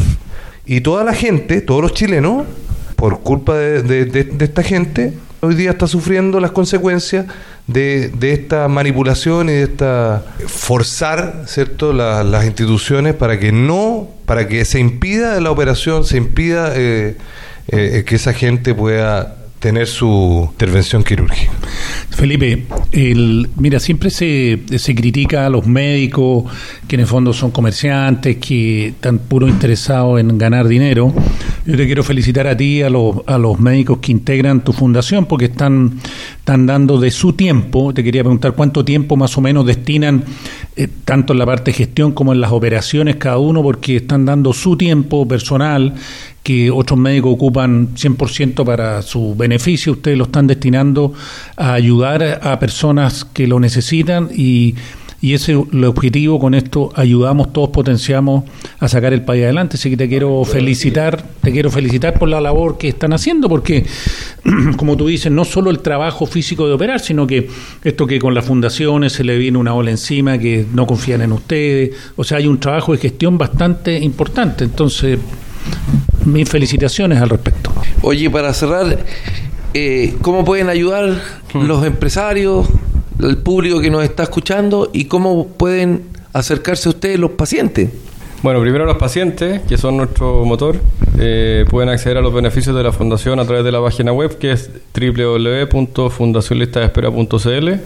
y toda la gente, todos los chilenos, por culpa de, de, de, de esta gente, hoy día está sufriendo las consecuencias de, de esta manipulación y de esta forzar, ¿cierto?, la, las instituciones para que no, para que se impida la operación, se impida eh, eh, que esa gente pueda tener su intervención quirúrgica. Felipe, el, mira, siempre se, se critica a los médicos que en el fondo son comerciantes, que están puro interesados en ganar dinero. Yo te quiero felicitar a ti, a los, a los médicos que integran tu fundación, porque están, están dando de su tiempo. Te quería preguntar cuánto tiempo más o menos destinan, eh, tanto en la parte de gestión como en las operaciones cada uno, porque están dando su tiempo personal, que otros médicos ocupan cien por ciento para su beneficio. Ustedes lo están destinando a ayudar a personas que lo necesitan y, y ese es el objetivo. Con esto ayudamos, todos potenciamos a sacar el país adelante. Así que te quiero felicitar, te quiero felicitar por la labor que están haciendo, porque como tú dices, no solo el trabajo físico de operar, sino que esto que con las fundaciones se le viene una ola encima, que no confían en ustedes. O sea, hay un trabajo de gestión bastante importante. Entonces, mis felicitaciones al respecto. Oye, para cerrar, eh, cómo pueden ayudar los empresarios, el público que nos está escuchando, y cómo pueden acercarse a ustedes los pacientes. Bueno, primero los pacientes, que son nuestro motor, eh, pueden acceder a los beneficios de la fundación a través de la página web, que es doble u doble u doble u punto fundación lista de espera punto c l.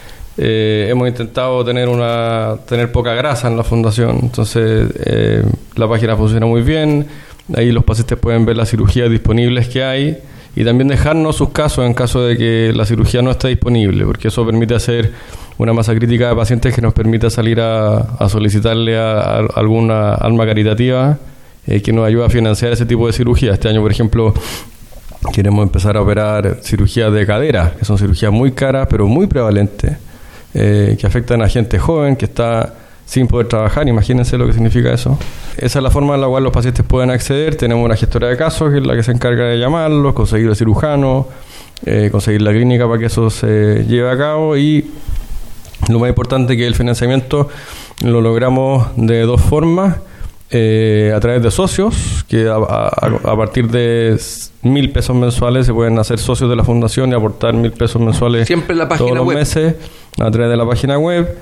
Eh, hemos intentado tener una tener poca grasa en la fundación, entonces eh, la página funciona muy bien. Ahí los pacientes pueden ver las cirugías disponibles que hay y también dejarnos sus casos en caso de que la cirugía no esté disponible, porque eso permite hacer una masa crítica de pacientes que nos permita salir a, a solicitarle a, a alguna alma caritativa eh, que nos ayude a financiar ese tipo de cirugía. Este año, por ejemplo, queremos empezar a operar cirugías de cadera, que son cirugías muy caras, pero muy prevalentes, eh, que afectan a gente joven que está sin poder trabajar. Imagínense lo que significa eso. Esa es la forma en la cual los pacientes pueden acceder. Tenemos una gestora de casos, que es la que se encarga de llamarlos, conseguir el cirujano, eh, conseguir la clínica para que eso se lleve a cabo, y lo más importante, que el financiamiento lo logramos de dos formas, eh, a través de socios, que a, a, a partir de mil pesos mensuales se pueden hacer socios de la fundación y aportar mil pesos mensuales siempre en la página todos los web. meses a través de la página web.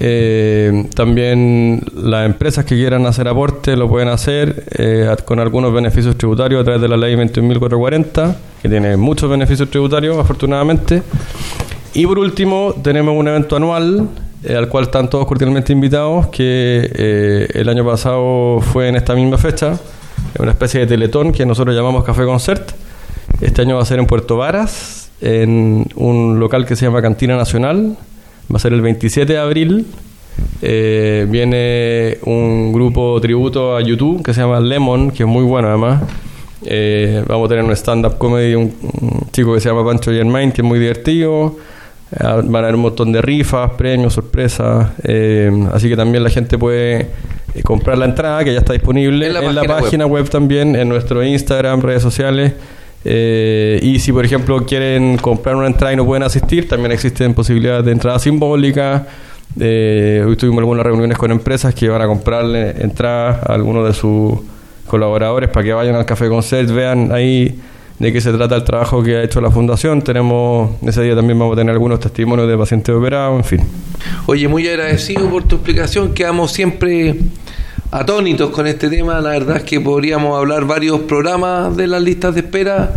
Eh, también las empresas que quieran hacer aporte lo pueden hacer eh, con algunos beneficios tributarios a través de la ley veintiún mil cuatrocientos cuarenta, que tiene muchos beneficios tributarios, afortunadamente. Y por último, tenemos un evento anual eh, al cual están todos cordialmente invitados, que eh, el año pasado fue en esta misma fecha, una especie de teletón que nosotros llamamos Café Concert. Este año va a ser en Puerto Varas, en un local que se llama Cantina Nacional. Va a ser el veintisiete de abril. Eh, viene un grupo tributo a YouTube que se llama Lemon, que es muy bueno además. Eh, vamos a tener un stand-up comedy, un, un chico que se llama Pancho Germain, que es muy divertido. Eh, van a haber un montón de rifas, premios, sorpresas. Eh, así que también la gente puede eh, comprar la entrada, que ya está disponible en la, en página, la página web. web también, en nuestro Instagram, redes sociales. Eh, y si por ejemplo quieren comprar una entrada y no pueden asistir, también existen posibilidades de entrada simbólica. Eh, hoy tuvimos algunas reuniones con empresas que van a comprarle entradas a algunos de sus colaboradores para que vayan al Café Concert, vean ahí de qué se trata el trabajo que ha hecho la fundación. Tenemos, ese día también vamos a tener algunos testimonios de pacientes operados, en fin. Oye, muy agradecido por tu explicación. Quedamos siempre atónitos con este tema. La verdad es que podríamos hablar varios programas de las listas de espera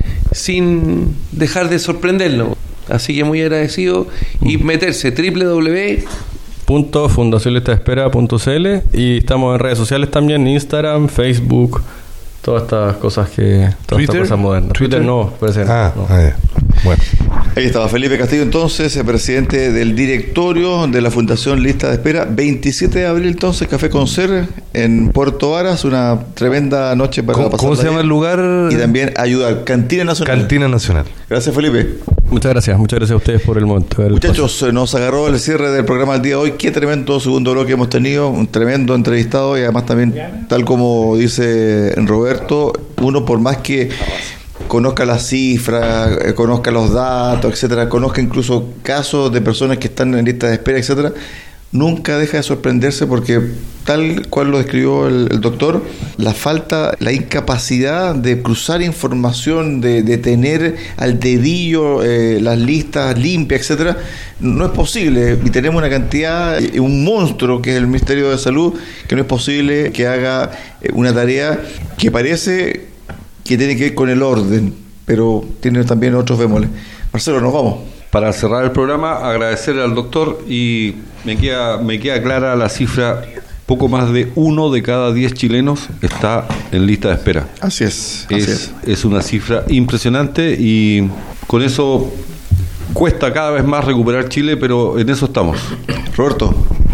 sin dejar de sorprendernos. Así que muy agradecido. Y meterse doble u doble u doble u punto fundación lista de espera punto c l, y estamos en redes sociales también, Instagram, Facebook, todas estas cosas que todas estas cosas modernas. Twitter, Twitter no, puede ser. Ah, no. ah, bueno. Ahí estaba Felipe Castillo, entonces, el presidente del directorio de la Fundación Lista de Espera. veintisiete de abril, entonces, Café Concert en Puerto Varas, una tremenda noche para ¿Cómo, pasar. ¿cómo se llama el lugar? Y también ayudar. Cantina Nacional. Cantina Nacional. Gracias, Felipe. Muchas gracias, muchas gracias a ustedes por el momento. El Muchachos, paso. nos agarró el cierre del programa del día de hoy. Qué tremendo segundo bloque hemos tenido, un tremendo entrevistado, y además también, tal como dice Roberto, uno por más que conozca las cifras, eh, conozca los datos, etcétera, conozca incluso casos de personas que están en lista de espera, etcétera, nunca deja de sorprenderse, porque tal cual lo describió el, el doctor, la falta, la incapacidad de cruzar información, de, de tener al dedillo eh, las listas limpias, etcétera, no es posible. Y tenemos una cantidad, un monstruo que es el Ministerio de Salud, que no es posible que haga una tarea que parece que tiene que ver con el orden, pero tiene también otros bemoles. Marcelo, nos vamos. Para cerrar el programa, agradecerle al doctor, y me queda, me queda clara la cifra: poco más de uno de cada diez chilenos está en lista de espera. Así es. Es, así es. es una cifra impresionante, y con eso cuesta cada vez más recuperar Chile, pero en eso estamos. Roberto.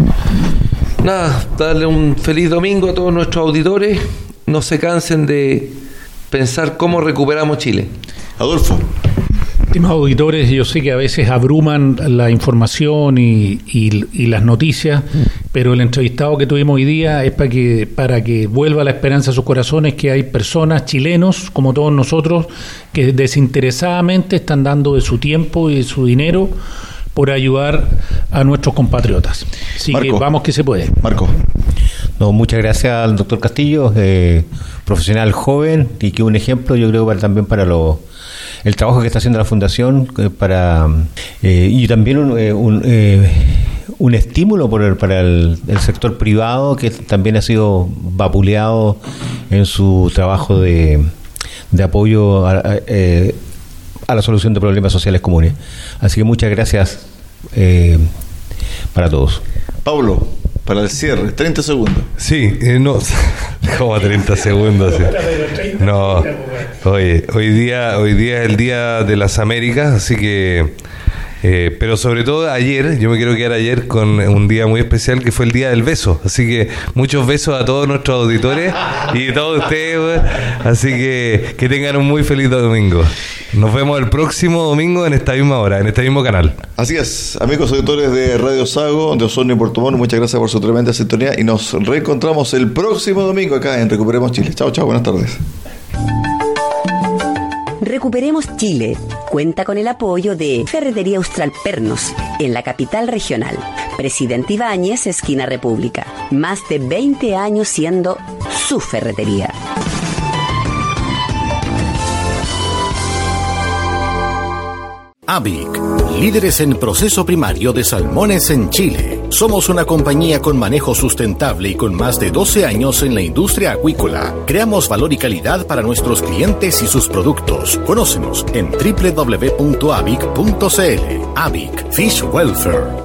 Nada, darle un feliz domingo a todos nuestros auditores. No se cansen de pensar cómo recuperamos Chile. Adolfo. Estimados auditores, yo sé que a veces abruman la información y, y, y las noticias, pero el entrevistado que tuvimos hoy día es para que, para que vuelva la esperanza a sus corazones, que hay personas, chilenos, como todos nosotros, que desinteresadamente están dando de su tiempo y de su dinero por ayudar a nuestros compatriotas. Así Marco, que vamos que se puede. Marco. No, muchas gracias al doctor Castillo, eh, profesional joven, y que un ejemplo, yo creo, para, también para los el trabajo que está haciendo la Fundación eh, para eh, y también un, eh, un, eh, un estímulo por el, para el, el sector privado, que también ha sido vapuleado en su trabajo de, de apoyo a, a, eh, a la solución de problemas sociales comunes. Así que muchas gracias eh, para todos. Pablo, para el cierre, treinta segundos. Sí, eh, no, como treinta segundos. Sí. No, hoy, hoy día, hoy día es el Día de las Américas, así que, eh, pero sobre todo ayer, yo me quiero quedar ayer con un día muy especial que fue el Día del Beso, así que muchos besos a todos nuestros auditores y a todos ustedes, así que que tengan un muy feliz domingo. Nos vemos el próximo domingo en esta misma hora, en este mismo canal. Así es, amigos auditores de Radio Sago, de Osorno y Puerto Montt, muchas gracias por su tremenda sintonía y nos reencontramos el próximo domingo acá en Recuperemos Chile. Chao, chao, buenas tardes. Recuperemos Chile cuenta con el apoyo de Ferretería Austral Pernos, en la capital regional. Presidente Ibáñez, esquina República. Más de veinte años siendo su ferretería. Avic, líderes en proceso primario de salmones en Chile. Somos una compañía con manejo sustentable y con más de doce años en la industria acuícola. Creamos valor y calidad para nuestros clientes y sus productos. Conócenos en doble u doble u doble u punto avic punto c l. Avic, Fish Welfare.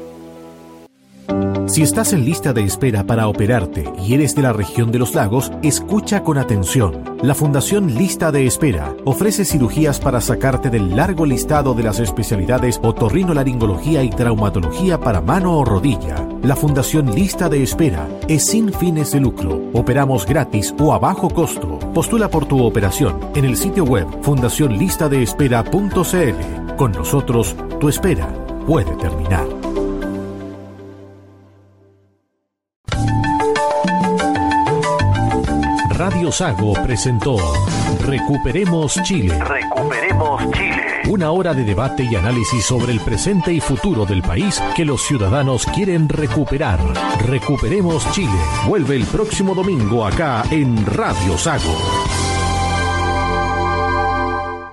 Si estás en lista de espera para operarte y eres de la región de los lagos, escucha con atención. La Fundación Lista de Espera ofrece cirugías para sacarte del largo listado de las especialidades otorrinolaringología y traumatología para mano o rodilla. La Fundación Lista de Espera es sin fines de lucro. Operamos gratis o a bajo costo. Postula por tu operación en el sitio web fundación lista de espera punto c l. Con nosotros, tu espera puede terminar. Radio Sago presentó Recuperemos Chile. Recuperemos Chile. Una hora de debate y análisis sobre el presente y futuro del país que los ciudadanos quieren recuperar. Recuperemos Chile. Vuelve el próximo domingo acá en Radio Sago.